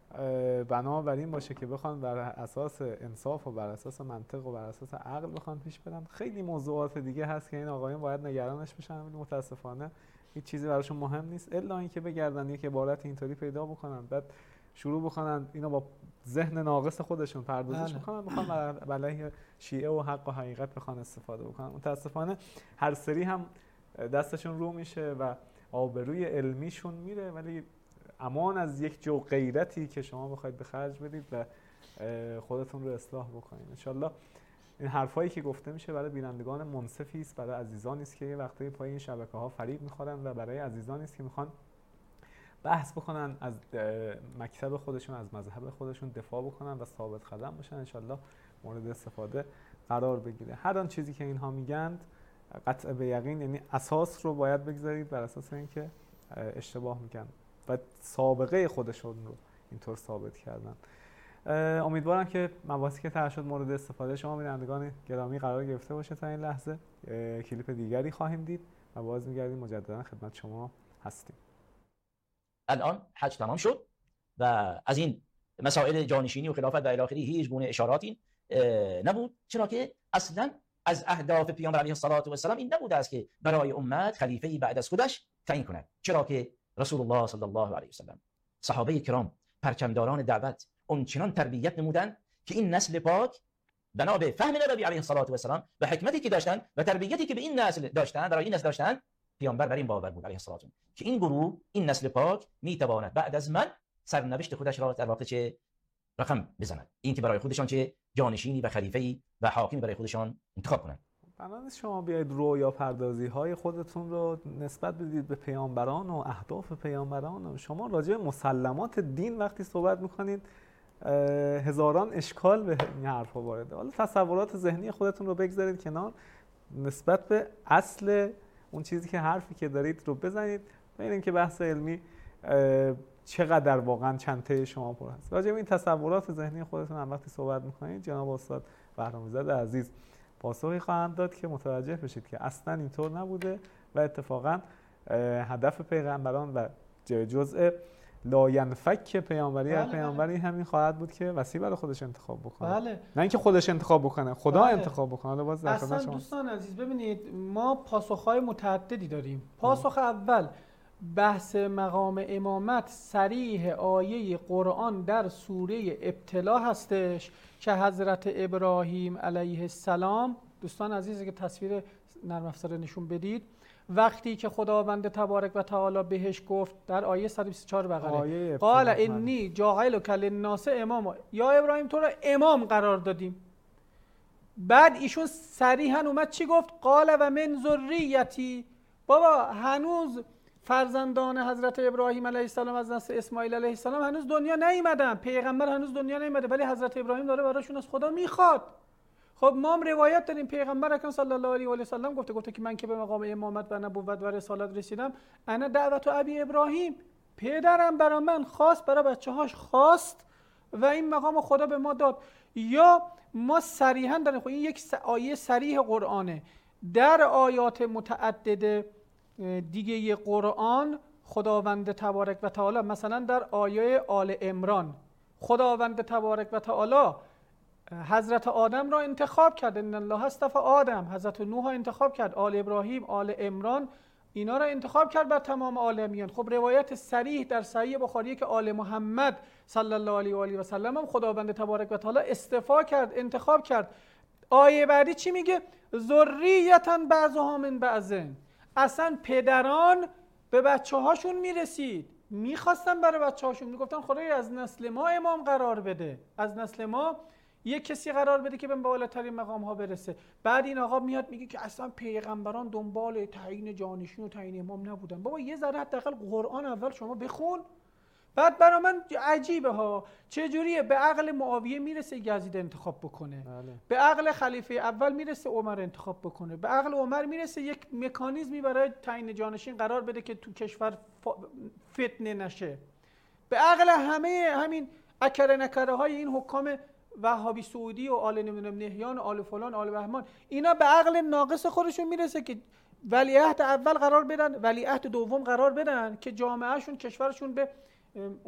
بنابراین باشه که بخوان بر اساس انصاف و بر اساس منطق و بر اساس عقل بخوان پیش برن. خیلی موضوعات دیگه هست که این آقایون باید نگرانش بشن، ولی متاسفانه هیچ چیزی براشون مهم نیست الا اینکه بگردن یک عبارت اینطوری پیدا بکنن، بعد شروع بکنن اینو با ذهن ناقص خودشون پردازش بکنن، بخوان علیه شیعه و حق و حقیقت بخوان استفاده بکنن. متاسفانه هر سری هم دستشون رو میشه و آبروی علمیشون میره، ولی امان از یک جو غیرتی که شما بخواید به خرج بدید و خودتون رو اصلاح بکنید. انشالله این حرفایی که گفته میشه برای بینندگان منصفی است، برای عزیزانی است که یه وقتی پای این شبکه‌ها فریب میخورن و برای عزیزانی است که میخوان بحث بکنن از مکتب خودشون، از مذهب خودشون دفاع بکنن و ثابت قدم باشن. انشالله مورد استفاده قرار بگیره. هر آن چیزی که اینها میگند قطع به یقین، یعنی اساس رو باید بگذارید بر اساس اینکه اشتباه میکنن و سابقه خودشون رو اینطور ثابت کردن. امیدوارم که مباحثی که طرح شد مورد استفاده شما بینندگان گرامی قرار گرفته باشه. تا این لحظه کلیپ دیگری خواهیم دید و باز میگردیم مجددا خدمت شما هستیم. الان حج تمام شد و از این مسائل جانشینی و خلافت و الی آخره هیچ گونه اشاراتی نبود، چرا که اصلا از اهداف پیامبر علیه الصلاة و السلام این نبوده است که برای امت خلیفه‌ای بعد از خودش تعیین کند، چرا که رسول الله صلی الله علیه و سلم، صحابه کرام، پرچمداران دعوت اونچنان تربیت نمودند که این نسل پاک بنا به فهم نبوی علیه الصلاة و السلام و حکمتی که داشتند و تربیتی که به این نسل داشتند، برای این نسل داشتند، پیامبر بر این باور بود علیه الصلاة و السلام که این گروه، این نسل پاک میتواند بعد از من سرنوشت خودش را در واقع چه رقم بزند، این که برای خودشان چه جانشینی و خلیفه‌ای و حاکمی برای خودشان انتخاب کنند. بنابراین شما بیاید رویا پردازی های خودتون رو نسبت بدید به پیامبران و اهداف پیامبران و شما راجع به مسلمات دین وقتی صحبت میکنید هزاران اشکال به این حرفا وارده. حالا تصورات ذهنی خودتون رو بگذارید کنار، نسبت به اصل اون چیزی که حرفی که دارید رو بزنید، ببینید که بحث علمی چقدر واقعا چنته شما پر هست. راجع به این تصورات ذهنی خودتون هم وقتی صحبت میکنید جناب استاد بهرامی‌زاده عزیز پاسخی خواهند داد که متوجه بشید که اصلا اینطور نبوده و اتفاقا هدف پیغمبران و جزء لاینفک پیامبری هر پیامبری همین خواهد بود که وسیله برای خودش انتخاب بکنه. بله. نه اینکه خودش انتخاب بکنه، خدا بله. انتخاب بکنه. حالا باز اصلا دوستان عزیز ببینید ما پاسخ‌های متعددی داریم. پاسخ اول بحث مقام امامت صریح آیه قرآن در سوره ابتلا هستش که حضرت ابراهیم علیه السلام، دوستان عزیز که تصویر نرم افزار نشون بدید، وقتی که خداوند تبارک و تعالی بهش گفت در آیه صد و بیست و چهار بقره قال انی جاعلک للناس اماما، یا ابراهیم تو را امام قرار دادیم. بعد ایشون صریحا اومد چی گفت؟ قال و من ذریتی. بابا هنوز فرزندان حضرت ابراهیم علیه السلام از نسل اسماعیل علیه السلام هنوز دنیا نیومدن، پیغمبر هنوز دنیا نیومده، ولی حضرت ابراهیم داره براشون از خدا میخواد. خب ما هم روایت داریم پیغمبر اکرم صلی الله علیه و آله و سلم گفته گفته که من که به مقام امامت و نبوت و رسالت رسیدم، انا دعوت ابی ابراهیم، پدرم برای من خواست، برای بچه‌هاش خواست و این مقام خدا به ما داد. یا ما صریحا داریم، خب این یک آیه صریح قرآنه. در آیات متعدد دیگه قرآن خداوند تبارک و تعالی، مثلا در آیه آل عمران خداوند تبارک و تعالی حضرت آدم را انتخاب کرد، ان الله اصطفى آدم، حضرت نوح را انتخاب کرد، آل ابراهیم، آل عمران، اینا را انتخاب کرد بر تمام عالمیان. خب روایت صریح در صحیح بخاری که آل محمد صلی الله علیه و آله و سلم هم خداوند تبارک و تعالی اصطفا کرد، انتخاب کرد. آیه بعدی چی میگه؟ ذریة بعضها من بعض. اصلا پدران به بچه هاشون میرسید، میخواستن برای بچه هاشون، میگفتن خدای از نسل ما امام قرار بده، از نسل ما یک کسی قرار بده که به بالاترین مقام ها برسه. بعد این آقا میاد میگه که اصلا پیغمبران دنبال تعیین جانشین و تعیین امام نبودن. بابا یه ذره حداقل قرآن اول شما بخون. بعد برای من عجیبه ها چه جوریه به عقل معاویه میرسه یزید انتخاب بکنه، بله. به عقل خلیفه اول میرسه عمر انتخاب بکنه، به عقل عمر میرسه یک مکانیزمی برای تعیین جانشین قرار بده که تو کشور فتنه نشه، به عقل همه همین اکره نکره های این حکام وهابی سعودی و آل نمیدونم نهیان و آل فلان آل بهمان، اینا به عقل ناقص خودشون میرسه که ولیعهد اول قرار بدن، ولیعهد دوم قرار بدن که جامعهشون کشورشون به اون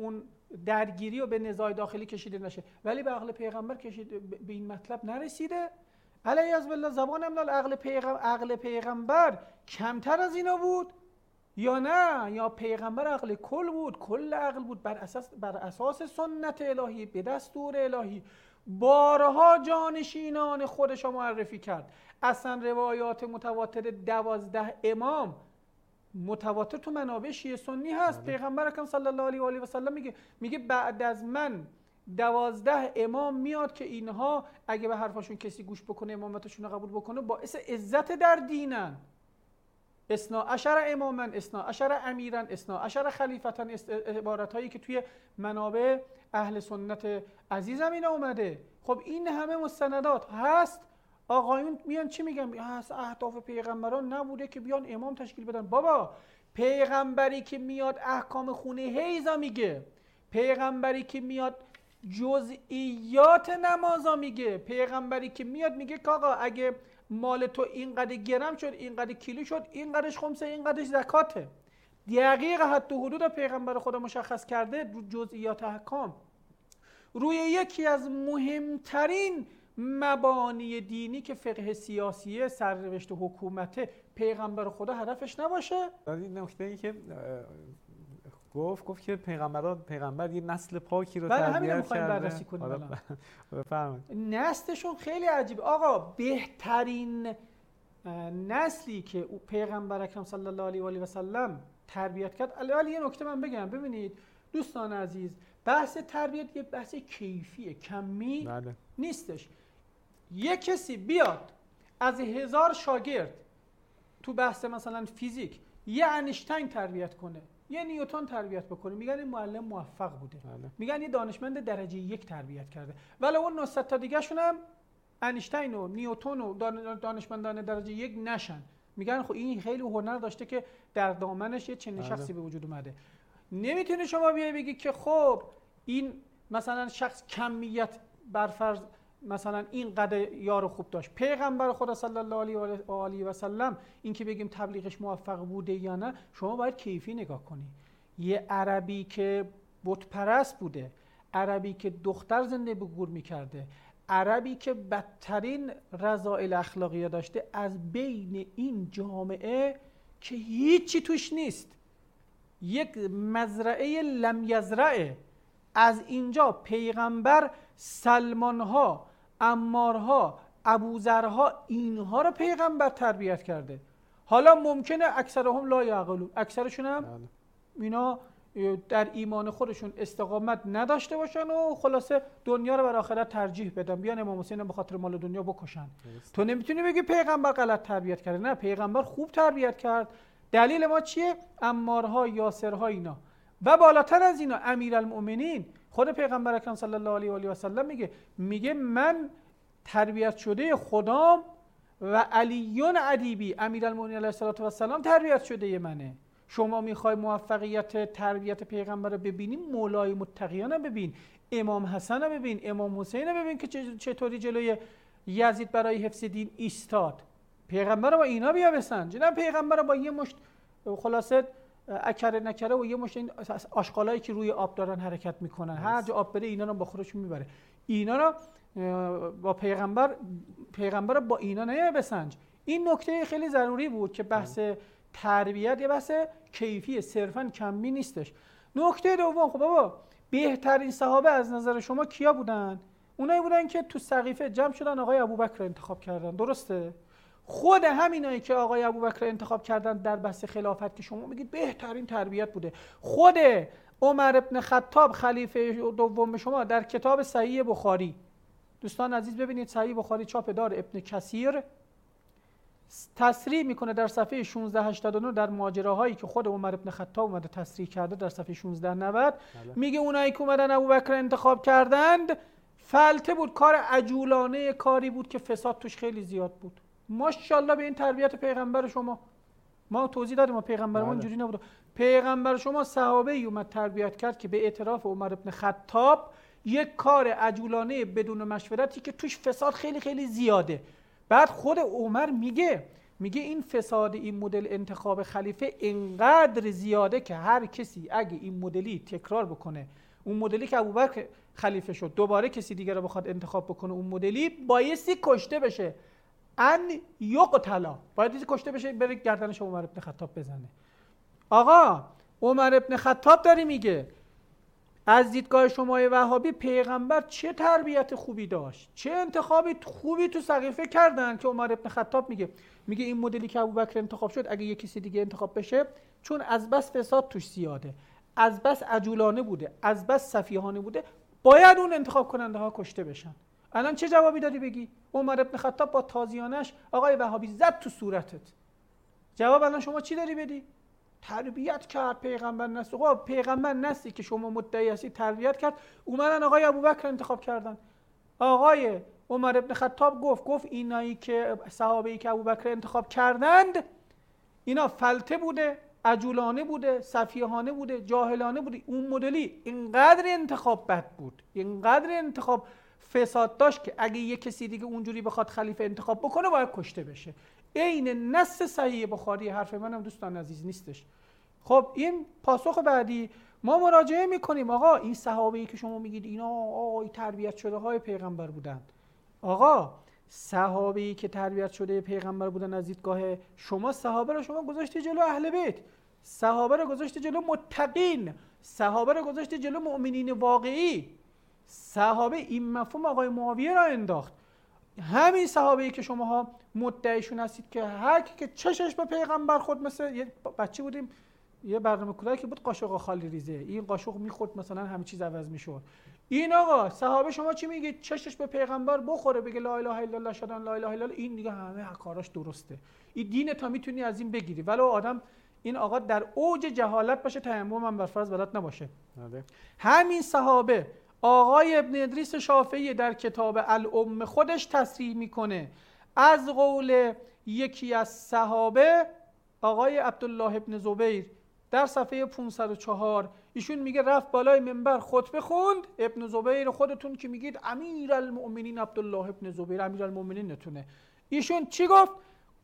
درگیری و به نزاع داخلی کشیده نشه، ولی به عقل پیغمبر کشیده به این مطلب نرسیده. علیه بالله زبان املال عقل پیغمبر عقل پیغمبر کمتر از اینا بود یا نه؟ یا پیغمبر عقل کل بود، کل عقل بود، بر اساس بر اساس سنت الهی به دستور الهی بارها جانشینان خودش رو معرفی کرد. اصلا روایات متواتر دوازده امام متواتر تو منابع شیعه سنی هست. پیغمبر اکرم صلی الله علیه و آله و سلم میگه میگه بعد از من دوازده امام میاد که اینها اگه به حرفاشون کسی گوش بکنه، امامتشون رو قبول بکنه، باعث عزت در دینن. اثنا عشر امامن، اثنا عشر امیرن، اثنا عشر خلیفتن، عبارت هایی که توی منابع اهل سنت عزیزم اینا اومده. خب این همه مستندات هست. آقایون میان چی میگن؟ هست اهداف پیغمبران نبوده که بیان امام تشکیل بدن. بابا پیغمبری که میاد احکام خونه حیزا میگه، پیغمبری که میاد جزئیات نمازا میگه، پیغمبری که میاد میگه که آقا اگه مال تو اینقدر گرم شد، اینقدر کیلو شد، اینقدرش خمسه، اینقدرش زکاته. دقیق حد و حدود پیغمبر خدا مشخص کرده رو جزئیات احکام. روی یکی از مهمترین مبانی دینی که فقه سیاسیه، سرنوشت حکومته، پیغمبر خدا هدفش نباشه. این نکته ای که گفت گفت که پیغمبران پیغمبر یه نسل پاکی رو تربیت کرده. همین میخوایم بررسی کنیم. بفرمایید. نسلشون خیلی عجیبه. آقا بهترین نسلی که پیغمبر اکرم صلی الله علیه و آله و سلم تربیت کرد، ولی یه نکته من بگم. ببینید دوستان عزیز، بحث تربیت یه بحث کیفیه، کمی بله. نیستش. یه کسی بیاد از هزار شاگرد تو بحث مثلا فیزیک یه انیشتین تربیت کنه، یه نیوتن تربیت بکنه، میگن این معلم موفق بوده. بله. میگن یه دانشمند درجه یک تربیت کرده. ولی اون نصد تا دیگه شون هم انیشتین و نیوتن و دانشمندان درجه یک نشن. میگن خب این خیلی هنر داشته که در دامنش یه چنین شخصی به وجود اومده. نمیتونی شما بیای بگی که خب این مثلا شخص کمیت برفرض مثلا این قدر یارو خوب داشت. پیغمبر خدا صلی الله علیه و آله و سلم این که بگیم تبلیغش موفق بوده یا نه، شما باید کیفی نگاه کنی. یه عربی که بت پرست بوده، عربی که دختر زنده به گور میکرده، عربی که بدترین رذائل اخلاقی داشته، از بین این جامعه که هیچی توش نیست، یک مزرعه لم یزرعه، از اینجا پیغمبر سلمانها، عمارها، ابوذرها، اینها رو پیغمبر تربیت کرده. حالا ممکنه اکثرهم لا یعقلون، اکثرشون هم اینا در ایمان خودشون استقامت نداشته باشن و خلاصه دنیا رو بر آخرت ترجیح بدن، بیان امام حسین به خاطر مال دنیا بکشن. تو نمیتونی بگی پیغمبر غلط تربیت کرده. نه، پیغمبر خوب تربیت کرد. دلیل ما چیه؟ عمارها، یاسرها، اینا. و بالاتر از اینا امیرالمؤمنین، خود پیغمبر اکرم صلی الله علیه و آله و سلم میگه میگه من تربیت شده خدام و علیون ادیبی، امیرالمؤمنین علیه السلام تربیت شده منه. شما میخوای موفقیت تربیت پیغمبر رو ببینی، مولای متقیان رو ببین، امام حسن رو ببین، امام حسین رو ببین که چطوری جلوی یزید برای حفظ دین ایستاد. پیغمبر رو با اینا بیا بسنج، نه پیغمبر رو با یه مشت خلاصه اکره نکره و یه مشت این آشغالایی که روی آب دارن حرکت میکنن، هر جا آب بره اینا رو با خودشون میبره. اینا رو با پیغمبر پیغمبر رو با اینا نیا بسنج. این نکته خیلی ضروری بود که بحث تربیت یه بحث کیفی، صرفاً کمی نیستش. نکته دوم، خب بابا بهترین صحابه از نظر شما کیا بودن؟ اونایی بودن که تو سقیفه جمع شدن آقای ابوبکر انتخاب کردن، درسته؟ خود همینایی که آقای ابوبکر انتخاب کردن در بحث خلافت که شما میگید بهترین تربیت بوده، خود عمر ابن خطاب خلیفه دوم شما در کتاب صحیح بخاری، دوستان عزیز ببینید صحیح بخاری چاپ دار ابن کثیر تصریح میکنه در صفحه شانزده هشتاد و نه در ماجراهایی که خود عمر ابن خطاب اومده تصریح کرده در صفحه شانزده نود، میگه اونایی که اومدن ابوبکر انتخاب کردند فلته بود، کار عجولانه کاری بود که فساد توش خیلی زیاد بود. ماشاءالله به این تربیت پیغمبر شما. ما توضیح دادیم ما پیغمبرمون اینجوری نبود. پیغمبر شما صحابه ای اومد تربیت کرد که به اعتراف عمر ابن خطاب یک کار عجولانه بدون مشورتی که توش فساد خیلی خیلی زیاده. بعد خود عمر میگه میگه این فساد این مدل انتخاب خلیفه اینقدر زیاده که هر کسی اگه این مدلی تکرار بکنه اون مدلی که ابوبکر خلیفه شد دوباره کسی دیگه رو بخواد انتخاب بکنه، اون مدلی بایستی کشته بشه. ان یقتلا، باید کشته بشه، بره گردنش عمر ابن خطاب بزنه. آقا عمر ابن خطاب داری میگه از دیدگاه شمای وهابی پیغمبر چه تربیت خوبی داشت، چه انتخابی خوبی تو سقیفه کردن که عمر ابن خطاب میگه میگه این مدلی که ابوبکر انتخاب شد اگه یه کسی دیگه انتخاب بشه، چون از بس فساد توش زیاده، از بس عجولانه بوده، از بس سفیهانه بوده، باید اون انتخاب کننده ها کشته بشن. الان چه جوابی دادی بگی؟ عمر ابن خطاب با تازیانش آقای وهابی زد تو صورتت. جواب الان شما چی داری بدی؟ تربیت کرد پیغمبر نسل. خب پیغمبر نسلی که شما مدعی هستید تربیت کرد، اومدن آقای ابوبکر انتخاب کردن. آقای عمر ابن خطاب گفت گفت اینایی که صحابه‌ای که ابوبکر انتخاب کردند اینا فلته بوده، عجولانه بوده، سفیهانه بوده، جاهلانه بوده. اون مدلی اینقدر انتخاب بد بود، اینقدر انتخاب فساد داشت که اگه یه کسی دیگه اونجوری بخواد خلیفه انتخاب بکنه باید کشته بشه. عین نص صحیح بخاری، حرف منم دوستان عزیز نیستش. خب این پاسخ بعدی ما مراجعه میکنیم. آقا این صحابه‌ای که شما میگید اینا آقا تربیت شده های پیغمبر بودن، آقا صحابه‌ای که تربیت شده پیغمبر بودن از دیدگاه شما، صحابه رو شما گذاشتی جلو اهل بیت، صحابه رو گذاشتی جلو متقین، صحابه رو گذاشتی جلو مؤمنین واقعی. صحابه این مفهوم آقای معاویه را انداخت. همین صحابه‌ای که شماها مدعیشون هستید که هر کی که چشش به پیغمبر خود، مثل یه بچه بودیم یه برنامه کودکی که بود قاشق خالی ریزه، این قاشق میخورد مثلا همه چیز عوض میشد. این آقا صحابه شما چی میگید؟ چشش به پیغمبر بخوره بگه لا اله الا الله شهادت لا اله الا الله، این دیگه همه کاراش درسته. این دین تا میتونی از این بگیری، ولو آدم این آقا در اوج جهالت باشه، تیمم هم بر فرض بلد نباشه. همین صحابه آقای ابن ادریس شافعی در کتاب الام خودش تصریح میکنه از قول یکی از صحابه آقای عبدالله ابن زبیر در صفحه پانصد و چهار، ایشون میگه رفت بالای منبر خطبه خوند. ابن زبیر خودتون که میگید امیر المؤمنین عبدالله ابن زبیر امیر المؤمنین نتونه، ایشون چی گفت؟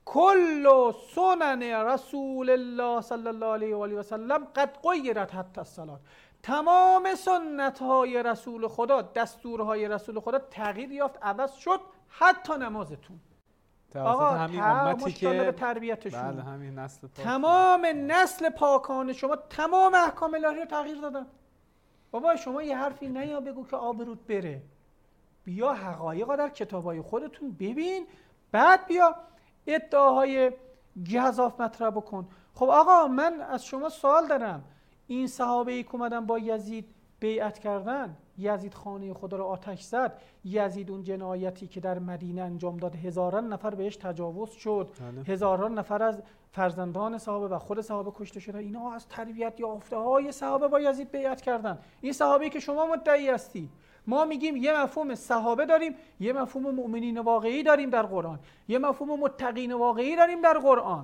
کل سنن رسول الله صلی الله علیه و آله و سلم قد غیرت حتی الصلاة، تمام سنت های رسول خدا، دستورهای رسول خدا تغییر یافت، عوض شد، حتی نمازتون. آقا همین امتی که تربیتشون، بله همین نسل پاک، تمام نسل پاکان شما تمام احکام الهی رو تغییر دادن. بابا شما یه حرفی نیا بگو که آبروت بره، بیا حقایق در کتابای خودتون ببین، بعد بیا ادعاهای گزاف مطرح بکن. خب آقا من از شما سوال دارم، این صحابه‌ای که اومدن با یزید بیعت کردن، یزید خانه خدا رو آتش زد، یزید اون جنایتی که در مدینه انجام داد، هزاران نفر بهش تجاوز شد، هزاران نفر از فرزندان صحابه و خود صحابه کشته شدن، اینا از تربیت یافته های صحابه با یزید بیعت کردن. این صحابه‌ای که شما مدعی هستی، ما میگیم یه مفهوم صحابه داریم، یه مفهوم مؤمنین واقعی داریم در قرآن، یه مفهوم متقین واقعی داریم در قرآن.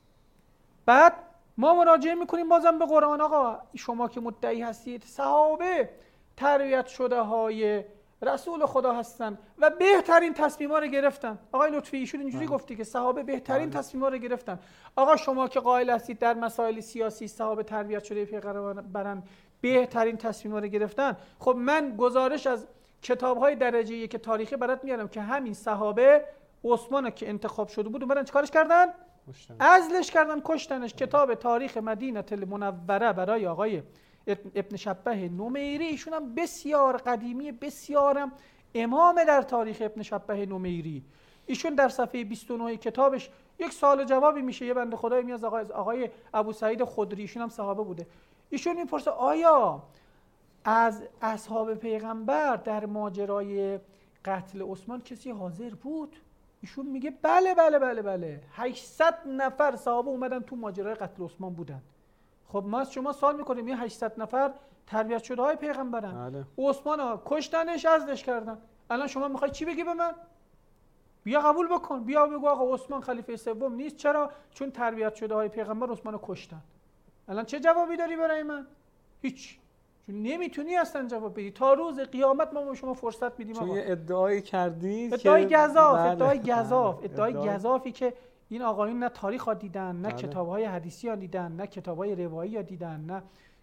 بعد ما مراجعه میکنیم بازم به قرآن. آقا شما که مدعی هستید صحابه تربیت شده های رسول خدا هستن و بهترین تصمیم‌ها رو گرفتن. آقای لطفی ایشون اینجوری آه. گفتی که صحابه بهترین تصمیم‌ها رو گرفتن. آقا شما که قائل هستید در مسائل سیاسی صحابه تربیت شده پیغمبرن بهترین تصمیم‌ها رو گرفتن، خب من گزارش از کتاب‌های درجه یک تاریخی برات میارم که همین صحابه عثمان که انتخاب شده بود اومدن چیکارش کردن؟ عزلش کردن، کشتنش. کتاب تاریخ مدینه المنوره برای آقای ابن شبه نمیری، ایشون هم بسیار قدیمی، بسیارم امام در تاریخ ابن شبه نمیری. ایشون در صفحه بیست و نه کتابش یک سوال جوابی میشه، یه بنده خدای میاد آقای آقای ابو سعید خدری، ایشون هم صحابه بوده، ایشون میپرسه آیا از اصحاب پیغمبر در ماجرای قتل عثمان کسی حاضر بود؟ ایشون میگه بله بله بله بله هشتصد نفر صحابه اومدن تو ماجرای قتل عثمان بودن. خب ما از شما سوال میکنیم یه هشتصد نفر تربیت شده های پیغمبرن، عثمان ها کشتنش، عزلش کردن، الان شما میخوای چی بگی به من؟ بیا قبول بکن، بیا بگو آقا عثمان خلیفه سوم نیست. چرا؟ چون تربیت شده های پیغمبر عثمان رو کشتن. الان چه جوابی داری برای من؟ هیچ. چون نمیتونی اصلا جواب بدی. تا روز قیامت ما به شما فرصت میدیم. چون یه ادعای کردید، ادعای گزاف، ادعای گزاف، ادعای گزافی که این آقایون نه تاریخ ها دیدن، نه کتاب‌های حدیثی ها دیدن، نه کتاب‌های روایی ها دیدن، نه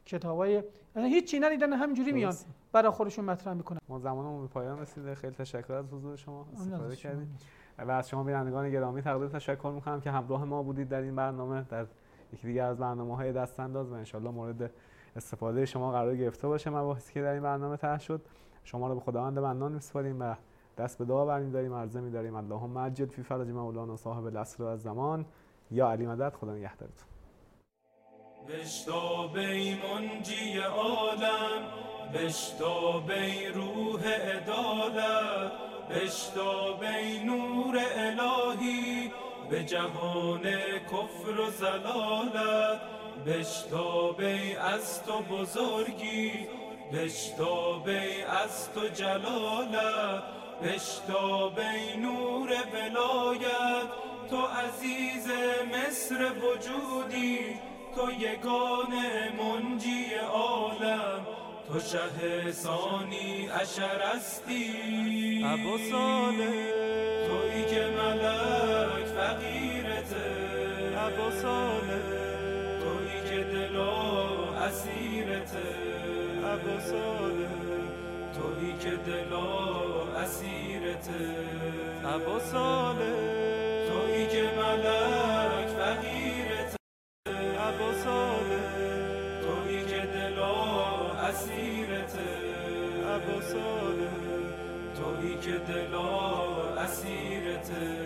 کتابای هیچ چیزی ندیدن همینجوری میان برای خودشون مطرح میکنن. ما زمانمون به پایان رسیده. خیلی تشکر از حضور شما، استفاده کردیم و از شما بینندگان گرامی تقدیر تشکر میکنم که همراه ما بودید در این برنامه، در یکی دیگر از برنامه‌های دستانداز و انشالله مورد استفاده شما قرار گرفته باشه مباحثی که در این برنامه طرح شد. شما رو به خداوند منان می‌سپاریم و دست به دعا برمی‌داریم، عرضه می‌داریم اللهم عجل فی فرج مولانا صاحب العصر و الزمان. یا علی مدد. خدا نگهدارتون. بشتاب ای منجی عالم، بشتاب ای روح عدالت، بشتاب ای نور الهی به جهان کفر و ضلالت، بشتاب ای از تو بزرگی، بشتاب ای از تو جلالت، بشتاب ای نور ولایت، تو عزیز مصر وجودی، تو یگانه منجی عالم، تو شه ثانی عشر هستی، ابو صالح تویی که ملک فقیرته، ابو صالح تویی که دلا اسیرته، ابو صالح تویی که دلا اسیرته، ابو صالح تویی که ملک فقیرته، ابو صالح تویی که دلا اسیرته، ابو صالح تویی که دلا اسیرته.